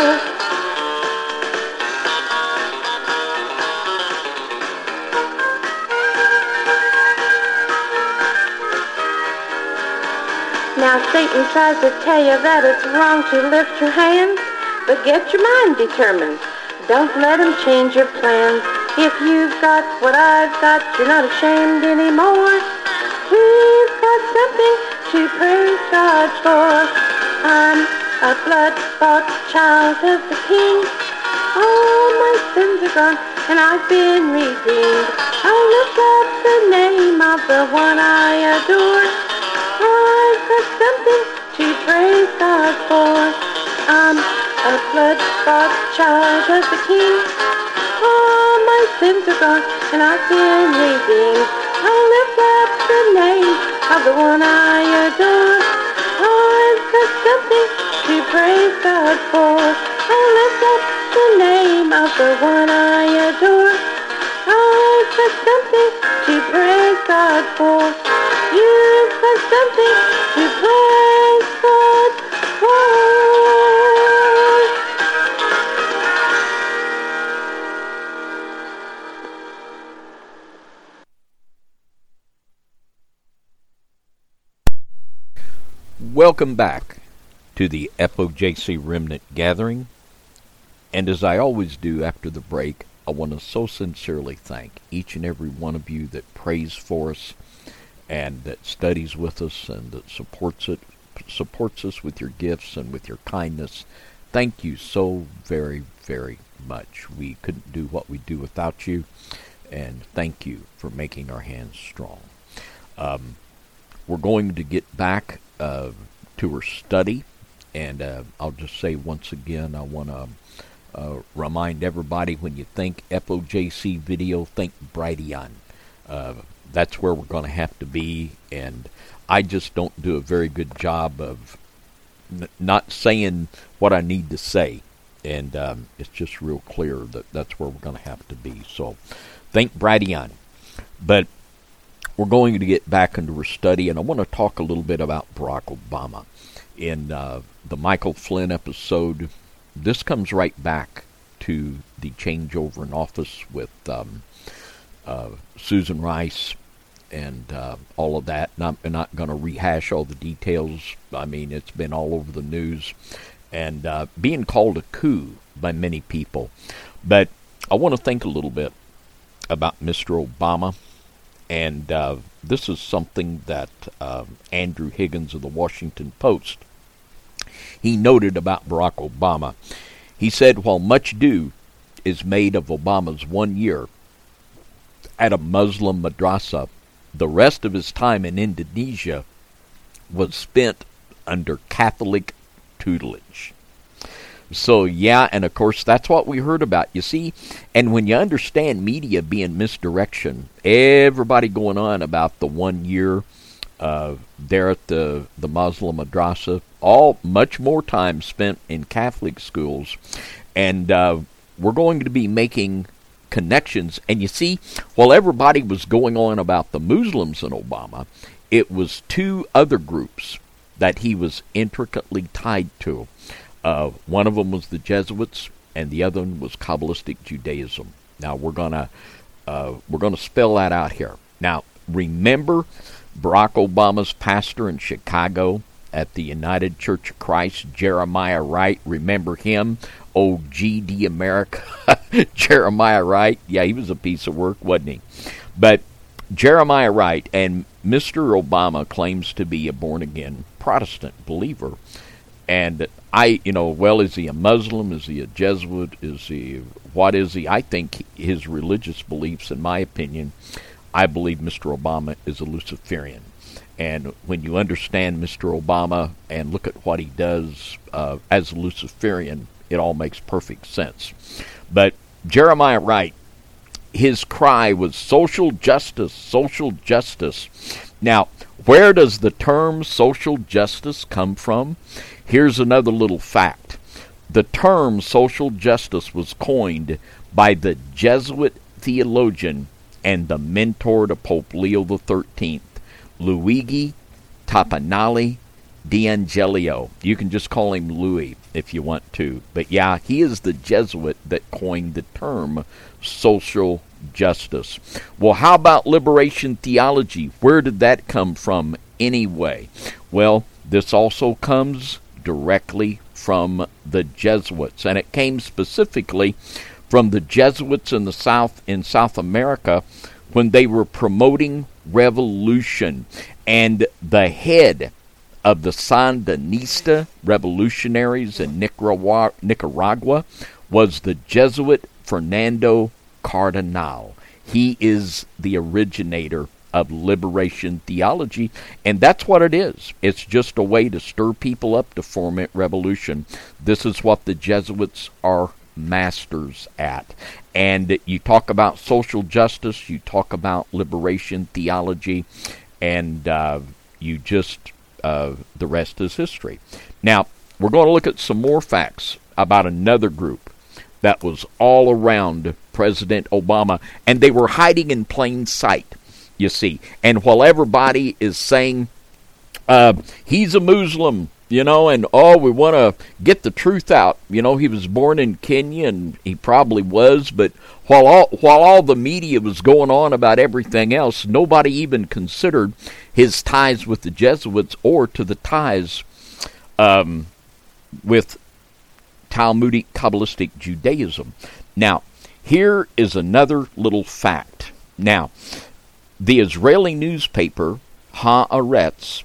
Now Satan tries to tell you that it's wrong to lift your hands, but get your mind determined. Don't let him change your plans. If you've got what I've got, you're not ashamed anymore. We've got something to praise God for. I'm a blood-bought child of the King. All my sins are gone and I've been redeemed. I'll lift up the name of the one I adore. I've got something to praise God for. I'm a blood-bought child of the King. All my sins are gone and I've been redeemed. I'll lift up the name of the one I adore. I've got something to praise God for. I'll lift up the name of the one I adore. I've got something to praise God for. You've got something to praise God for. Welcome back to the FOJC Remnant Gathering. And as I always do after the break, I want to so sincerely thank each and every one of you that prays for us and that studies with us and that supports us with your gifts and with your kindness. Thank you so very, very much. We couldn't do what we do without you, and thank you for making our hands strong. We're going to get back to our study, and I'll just say once again, I want to remind everybody, when you think FOJC video, think Brighteon. That's where we're going to have to be, and I just don't do a very good job of not saying what I need to say, and it's just real clear that that's where we're going to have to be. So think Brighteon. But we're going to get back into our study, and I want to talk a little bit about Barack Obama. In the Michael Flynn episode, this comes right back to the changeover in office with Susan Rice and all of that. I'm not going to rehash all the details. I mean, it's been all over the news and being called a coup by many people. But I want to think a little bit about Mr. Obama. And this is something that Andrew Higgins of the Washington Post, he noted about Barack Obama. He said, while much ado is made of Obama's 1 year at a Muslim madrasa, the rest of his time in Indonesia was spent under Catholic tutelage. So, yeah, and of course, that's what we heard about, you see. And when you understand media being misdirection, everybody going on about the 1 year there at the Muslim madrasa, all much more time spent in Catholic schools. And we're going to be making connections. And you see, while everybody was going on about the Muslims and Obama, it was two other groups that he was intricately tied to. One of them was the Jesuits, and the other one was Kabbalistic Judaism. Now we're gonna spell that out here. Now remember Barack Obama's pastor in Chicago at the United Church of Christ, Jeremiah Wright. Remember him? Oh, GD America, Jeremiah Wright. Yeah, he was a piece of work, wasn't he? But Jeremiah Wright, and Mr. Obama claims to be a born-again Protestant believer. And is he a Muslim? Is he a Jesuit? What is he? I think his religious beliefs, in my opinion, I believe Mr. Obama is a Luciferian. And when you understand Mr. Obama and look at what he does as a Luciferian, it all makes perfect sense. But Jeremiah Wright, his cry was social justice, social justice. Now, Where does the term social justice come from? Here's another little fact. The term social justice was coined by the Jesuit theologian and the mentor to Pope Leo XIII, Luigi Tapanali D'Angelio. You can just call him Louis if you want to. But yeah, he is the Jesuit that coined the term social justice. Well, how about liberation theology? Where did that come from anyway? Well, this also comes directly from the Jesuits, and it came specifically from the Jesuits in South America when they were promoting revolution, and the head of the Sandinista revolutionaries in Nicaragua was the Jesuit Fernando Cardenal. He is the originator of liberation theology, and that's what it is. It's just a way to stir people up to foment revolution. This is what the Jesuits are masters at. And you talk about social justice, you talk about liberation theology, and you just the rest is history. Now, we're going to look at some more facts about another group that was all around President Obama, and they were hiding in plain sight, you see. And while everybody is saying he's a Muslim, and we want to get the truth out. He was born in Kenya, and he probably was, but while all the media was going on about everything else, nobody even considered his ties with the Jesuits or to the ties with Talmudic Kabbalistic Judaism. Now, here is another little fact. Now, the Israeli newspaper Haaretz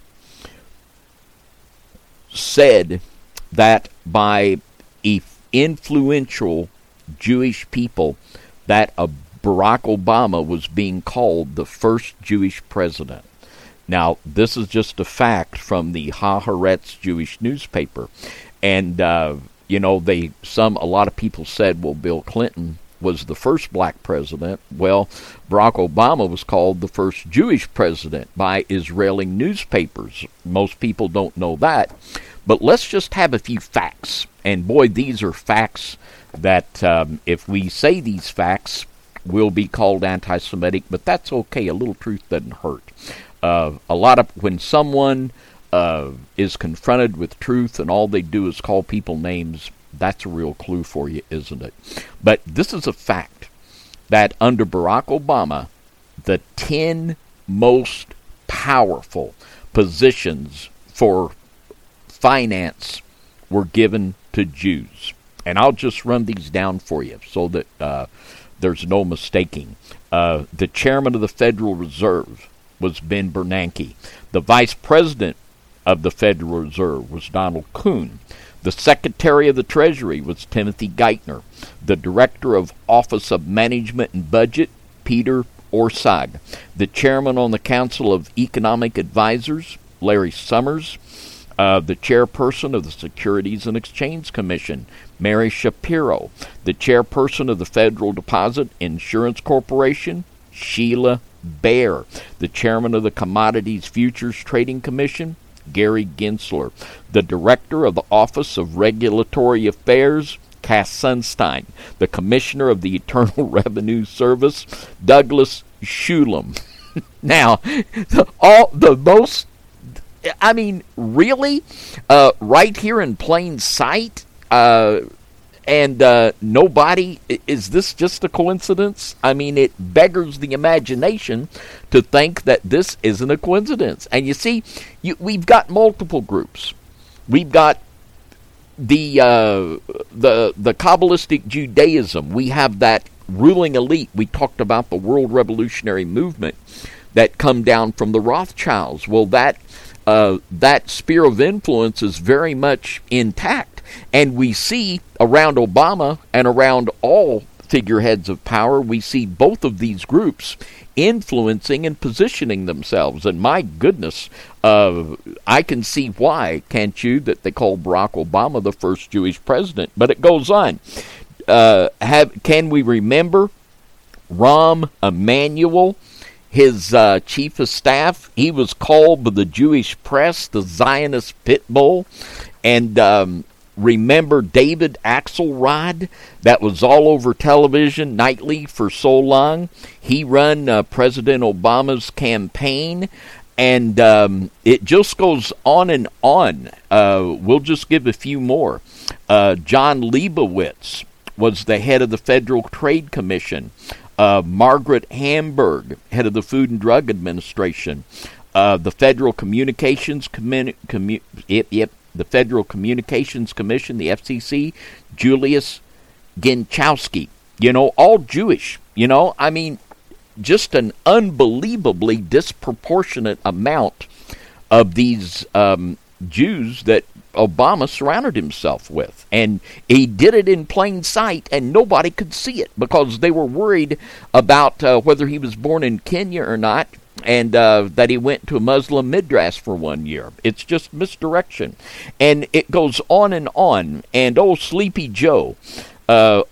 said that by influential Jewish people that Barack Obama was being called the first Jewish president. Now, this is just a fact from the Haaretz Jewish newspaper. And, a lot of people said, well, Bill Clinton was the first black president. Well, Barack Obama was called the first Jewish president by Israeli newspapers. Most people don't know that. But let's just have a few facts. And boy, these are facts that if we say these facts, will be called anti-Semitic, but that's okay. A little truth doesn't hurt. When someone is confronted with truth and all they do is call people names, that's a real clue for you, isn't it? But this is a fact that under Barack Obama, the 10 most powerful positions for finance were given to Jews. And I'll just run these down for you so that there's no mistaking. The chairman of the Federal Reserve was Ben Bernanke. The vice president of the Federal Reserve was Donald Kuhn. The Secretary of the Treasury was Timothy Geithner. The Director of Office of Management and Budget, Peter Orszag. The Chairman on the Council of Economic Advisors, Larry Summers. The Chairperson of the Securities and Exchange Commission, Mary Shapiro. The Chairperson of the Federal Deposit Insurance Corporation, Sheila Bair. The Chairman of the Commodities Futures Trading Commission, Gary Gensler. The Director of the Office of Regulatory Affairs, Cass Sunstein. The Commissioner of the Internal Revenue Service, Douglas Shulam. Now, really? Right here in plain sight? And nobody, is this just a coincidence? It beggars the imagination to think that this isn't a coincidence. And you see, we've got multiple groups. We've got the Kabbalistic Judaism. We have that ruling elite. We talked about the World Revolutionary Movement that come down from the Rothschilds. Well, that sphere of influence is very much intact. And we see around Obama and around all figureheads of power, we see both of these groups influencing and positioning themselves. And my goodness, I can see why, can't you, that they call Barack Obama the first Jewish president. But it goes on. Can we remember Rahm Emanuel? his chief of staff. He was called by the Jewish press the Zionist pit bull. And remember David Axelrod? That was all over television nightly for so long. He ran President Obama's campaign. And it just goes on and on. We'll just give a few more. John Leibowitz was the head of the Federal Trade Commission. Margaret Hamburg, head of the Food and Drug Administration. The Federal Communications the Federal Communications Commission, the FCC, Julius Genchowski. All Jewish. I mean, just an unbelievably disproportionate amount of these Jews that Obama surrounded himself with. And he did it in plain sight, and nobody could see it because they were worried about whether he was born in Kenya or not, and that he went to a Muslim midrash for 1 year. It's just misdirection. And it goes on. And old Sleepy Joe, who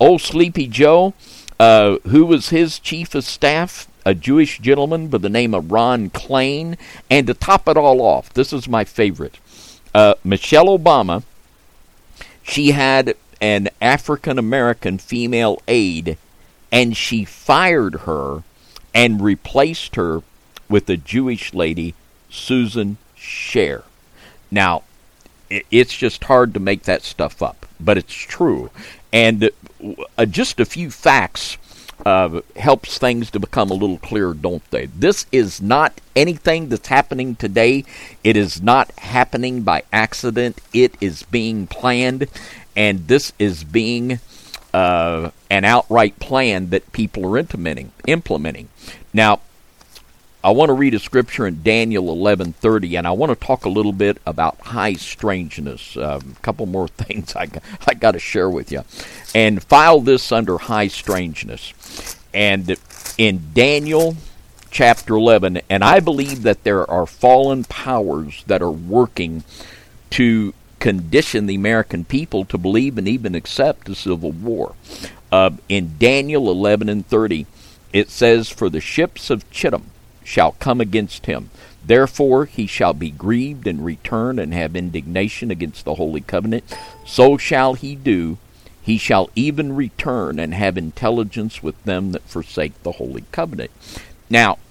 was his chief of staff, a Jewish gentleman by the name of Ron Klain. And to top it all off, this is my favorite. Michelle Obama, she had an African-American female aide, and she fired her and replaced her with a Jewish lady, Susan Scher. Now, it's just hard to make that stuff up, but it's true. And just a few facts helps things to become a little clearer, don't they? This is not anything that's happening today. It is not happening by accident. It is being planned, and this is being an outright plan that people are implementing. Now, I want to read a scripture in Daniel 11:30, and I want to talk a little bit about high strangeness. A couple more things I got to share with you. And file this under high strangeness. And in Daniel chapter 11, and I believe that there are fallen powers that are working to condition the American people to believe and even accept a civil war. In Daniel 11:30, it says, "For the ships of Chittim shall come against him. Therefore he shall be grieved and return and have indignation against the holy covenant. So shall he do. He shall even return and have intelligence with them that forsake the holy covenant." Now,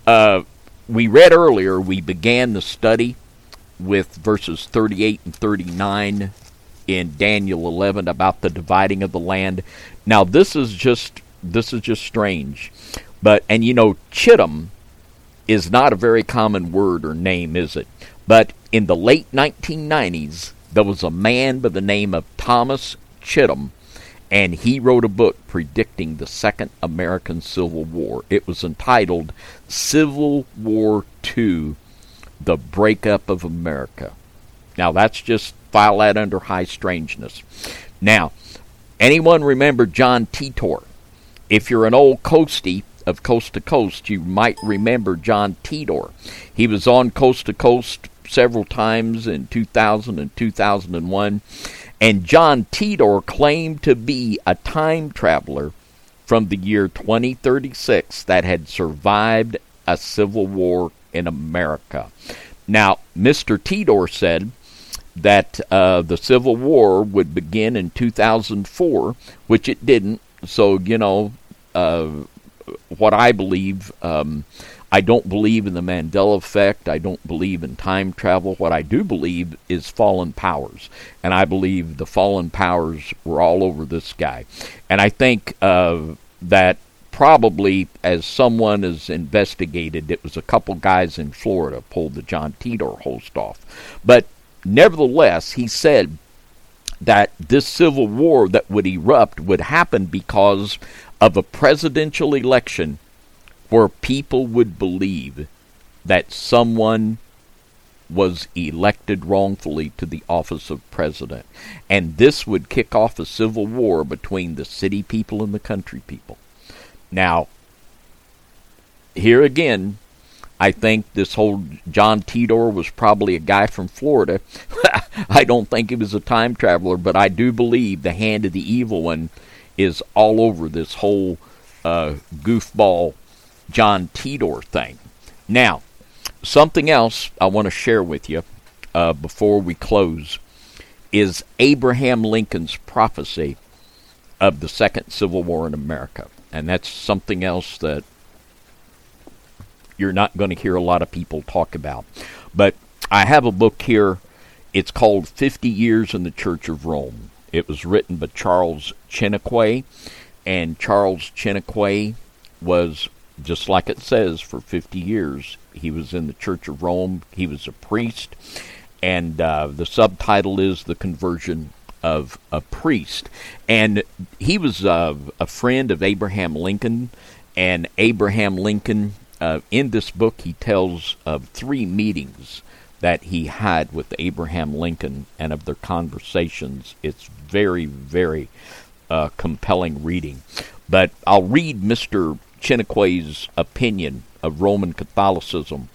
we read earlier, we began the study with verses 38 and 39 in Daniel 11 about the dividing of the land. Now, this is just strange. And Chittim is not a very common word or name, is it? But in the late 1990s, there was a man by the name of Thomas Chittim, and he wrote a book predicting the Second American Civil War. It was entitled Civil War II, The Breakup of America. Now, that's just file that under high strangeness. Now, anyone remember John Titor? If you're an old coastie of Coast to Coast, you might remember John Titor. He was on Coast to Coast several times in 2000 and 2001. And John Titor claimed to be a time traveler from the year 2036 that had survived a civil war in America. Now, Mr. Titor said that the Civil War would begin in 2004, which it didn't. So, what I believe, I don't believe in the Mandela effect. I don't believe in time travel. What I do believe is fallen powers. And I believe the fallen powers were all over this guy. And I think that probably, as someone has investigated, it was a couple guys in Florida pulled the John Titor host off. But nevertheless, he said that this civil war that would erupt would happen because of a presidential election where people would believe that someone was elected wrongfully to the office of president. And this would kick off a civil war between the city people and the country people. Now, here again, I think this whole John Titor was probably a guy from Florida. I don't think he was a time traveler, but I do believe the hand of the evil one is all over this whole goofball John Tidor thing. Now, something else I want to share with you before we close is Abraham Lincoln's prophecy of the Second Civil War in America. And that's something else that you're not going to hear a lot of people talk about. But I have a book here. It's called 50 Years in the Church of Rome. It was written by Charles Cheniquet, and Charles Cheniquet was, just like it says, for 50 years. He was in the Church of Rome. He was a priest, and the subtitle is The Conversion of a Priest. And he was a friend of Abraham Lincoln, and Abraham Lincoln, in this book, he tells of 3 meetings that he had with Abraham Lincoln and of their conversations. It's very, very compelling reading. But I'll read Mr. Cheniquet's opinion of Roman Catholicism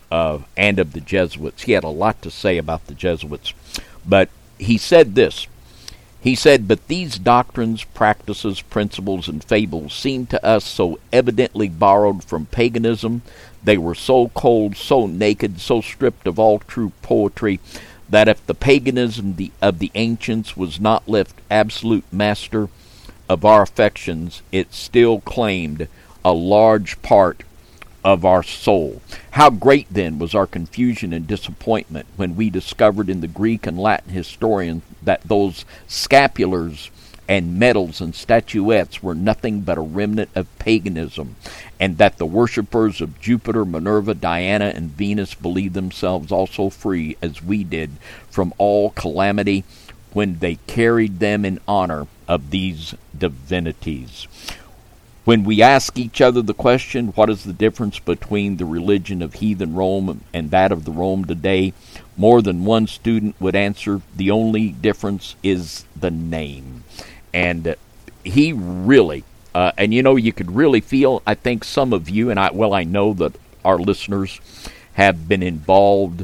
and of the Jesuits. He had a lot to say about the Jesuits. But he said this. He said, "But these doctrines, practices, principles, and fables seem to us so evidently borrowed from paganism. They were so cold, so naked, so stripped of all true poetry, that if the paganism of the ancients was not left absolute master of our affections, it still claimed a large part of our soul. How great, then, was our confusion and disappointment when we discovered in the Greek and Latin historians that those scapulars and medals and statuettes were nothing but a remnant of paganism, and that the worshippers of Jupiter, Minerva, Diana, and Venus believed themselves also free, as we did, from all calamity when they carried them in honor of these divinities. When we ask each other the question, what is the difference between the religion of heathen Rome and that of the Rome today, more than one student would answer, the only difference is the name." And he really, and you know, you could really feel, I think some of you, and I know that our listeners have been involved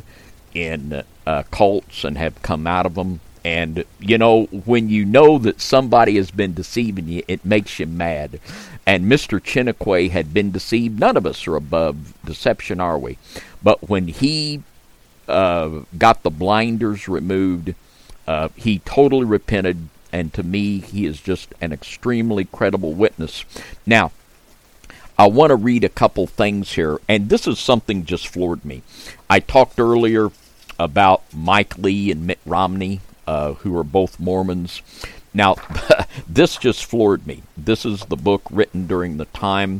in cults and have come out of them. And, you know, when you know that somebody has been deceiving you, it makes you mad. And Mr. Cheniquet had been deceived. None of us are above deception, are we? But when he got the blinders removed, he totally repented. And to me, he is just an extremely credible witness. Now, I want to read a couple things here. And this is something just floored me. I talked earlier about Mike Lee and Mitt Romney, who are both Mormons. Now, this just floored me. This is the book written during the time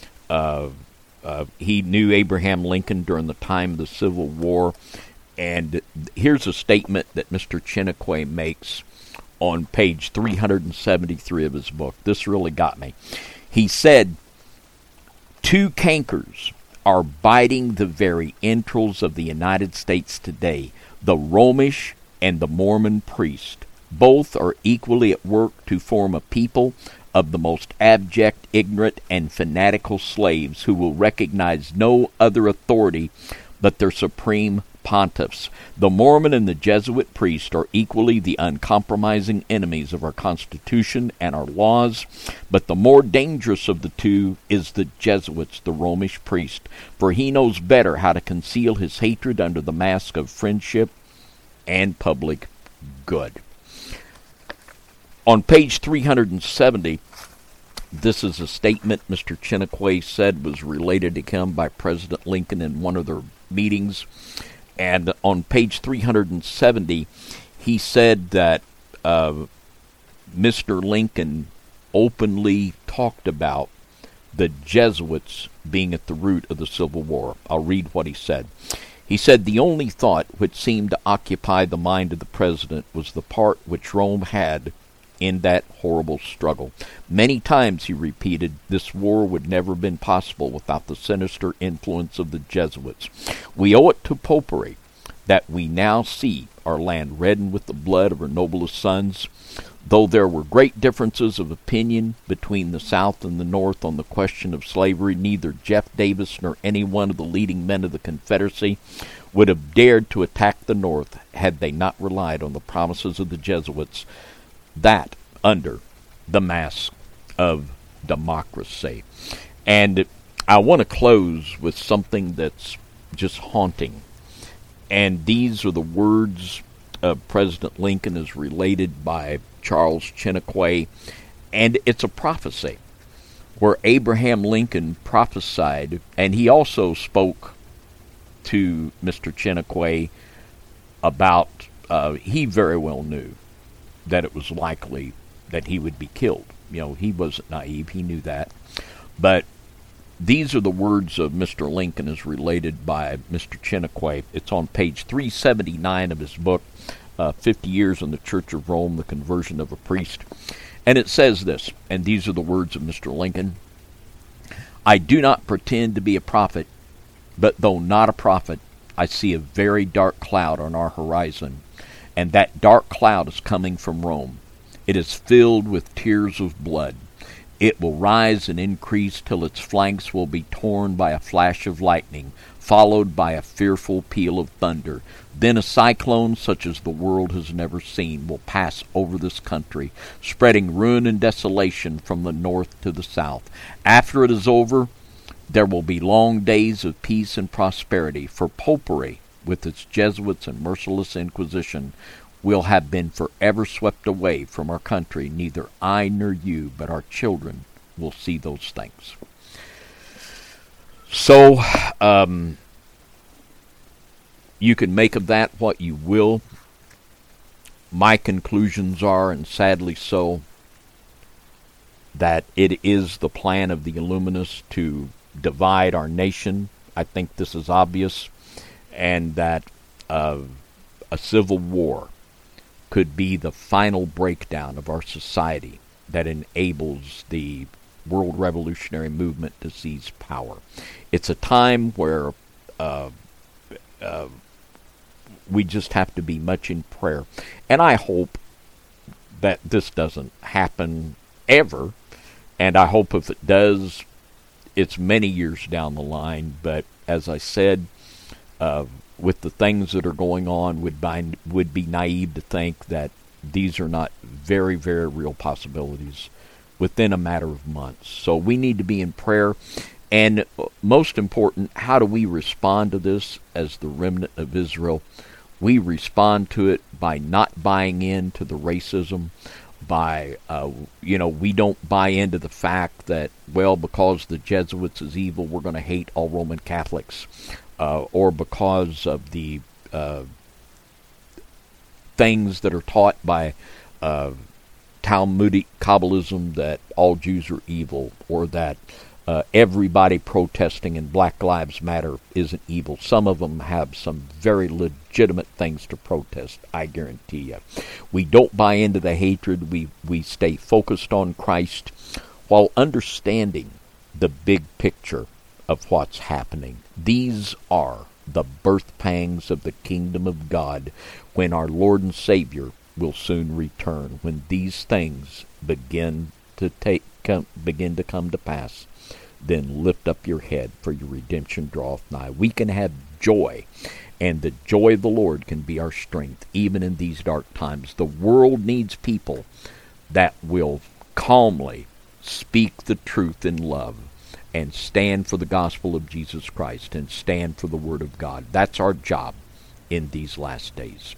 he knew Abraham Lincoln during the time of the Civil War. And here's a statement that Mr. Cheniquet makes on page 373 of his book. This really got me. He said, "Two cankers are biting the very entrails of the United States today, the Romish and the Mormon priest. Both are equally at work to form a people of the most abject, ignorant, and fanatical slaves who will recognize no other authority but their supreme pontiffs. The Mormon and the Jesuit priest are equally the uncompromising enemies of our Constitution and our laws, but the more dangerous of the two is the Jesuits, the Romish priest, for he knows better how to conceal his hatred under the mask of friendship and public good." On page 370, this is a statement Mr. Cheniquet said was related to him by President Lincoln in one of their meetings. And on page 370, he said that Mr. Lincoln openly talked about the Jesuits being at the root of the Civil War. I'll read what he said. He said, "The only thought which seemed to occupy the mind of the president was the part which Rome had in that horrible struggle. Many times, he repeated, this war would never have been possible without the sinister influence of the Jesuits. We owe it to popery that we now see our land reddened with the blood of our noblest sons. Though there were great differences of opinion between the South and the North on the question of slavery, neither Jeff Davis nor any one of the leading men of the Confederacy would have dared to attack the North had they not relied on the promises of the Jesuits, that under the mask of democracy." And I want to close with something that's just haunting. And these are the words of President Lincoln as related by Charles Chinquapay. And it's a prophecy where Abraham Lincoln prophesied, and he also spoke to Mr. Chinquapay about, he very well knew that it was likely that he would be killed. You know, he wasn't naive, he knew that. But these are the words of Mr. Lincoln as related by Mr. Chinquapay. It's on page 379 of his book, 50 Years in the Church of Rome, The Conversion of a Priest. And it says this, and these are the words of Mr. Lincoln: I do not pretend to be a prophet, but though not a prophet, I see a very dark cloud on our horizon, and that dark cloud is coming from Rome. It is filled with tears of blood. It will rise and increase till its flanks will be torn by a flash of lightning, followed by a fearful peal of thunder. Then a cyclone such as the world has never seen will pass over this country, spreading ruin and desolation from the north to the south. After it is over, there will be long days of peace and prosperity, for popery, with its Jesuits and merciless Inquisition, will have been forever swept away from our country. Neither I nor you, but our children will see those things. So, you can make of that what you will. My conclusions are, and sadly so, that it is the plan of the Illuminists to divide our nation. I think this is obvious, and that a civil war could be the final breakdown of our society that enables the world revolutionary movement to seize power. It's a time where we just have to be much in prayer. And I hope that this doesn't happen ever. And I hope if it does, it's many years down the line. But as I said, with the things that are going on, would be naive to think that these are not very, very real possibilities within a matter of months. So we need to be in prayer. And most important, how do we respond to this as the remnant of Israel? We respond to it by not buying into the racism, by, we don't buy into the fact that, well, because the Jesuits is evil, we're going to hate all Roman Catholics, or because of the things that are taught by Talmudic Kabbalism that all Jews are evil, or that everybody protesting in Black Lives Matter isn't evil. Some of them have some very legitimate things to protest, I guarantee you. We don't buy into the hatred. We stay focused on Christ while understanding the big picture of what's happening. These are the birth pangs of the kingdom of God, when our Lord and Savior will soon return. When these things begin to come to pass, then lift up your head, for your redemption draweth nigh. We can have joy, and the joy of the Lord can be our strength, even in these dark times. The world needs people that will calmly speak the truth in love, and stand for the gospel of Jesus Christ, and stand for the Word of God. That's our job in these last days.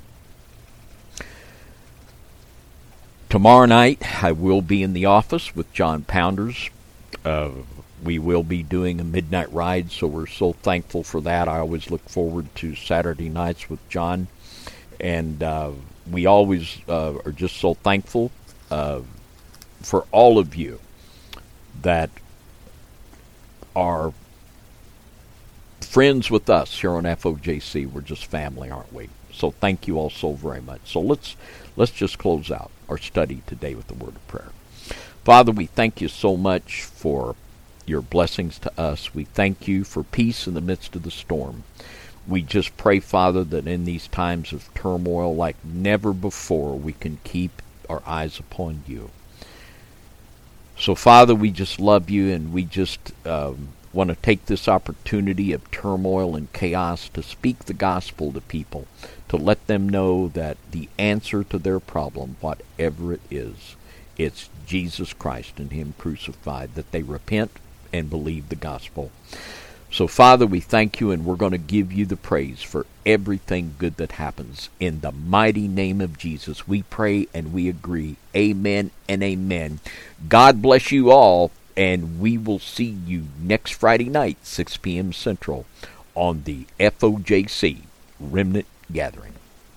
Tomorrow night, I will be in the office with John Pounders. We will be doing a midnight ride, so we're so thankful for that. I always look forward to Saturday nights with John. And we always are just so thankful for all of you that are friends with us here on FOJC. We're just family, aren't we? So thank you all so very much. So let's just close out our study today with the word of prayer. Father, we thank you so much for your blessings to us. We thank you for peace in the midst of the storm. We just pray, Father, that in these times of turmoil like never before, we can keep our eyes upon you. So, Father, we just love you, and we just want to take this opportunity of turmoil and chaos to speak the gospel to people, to let them know that the answer to their problem, whatever it is, it's Jesus Christ and Him crucified, that they repent and believe the gospel. So, Father, we thank you, and we're going to give you the praise for everything good that happens. In the mighty name of Jesus, we pray and we agree. Amen and amen. God bless you all, and we will see you next Friday night, 6 p.m. Central, on the FOJC Remnant Gathering.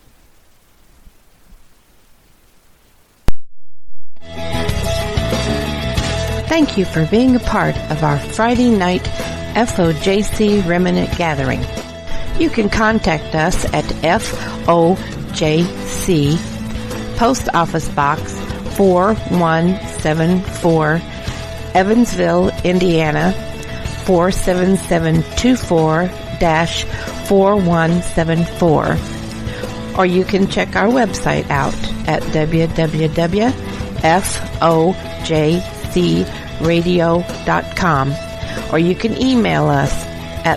Thank you for being a part of our Friday night FOJC Remnant Gathering. You can contact us at FOJC, Post Office Box 4174, Evansville, Indiana 47724-4174. Or you can check our website out at www.FOJCradio.com. Or you can email us at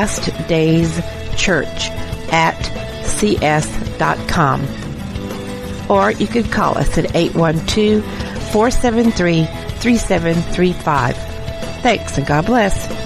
lastdayschurch@cs.com. Or you could call us at 812-473-3735. Thanks, and God bless.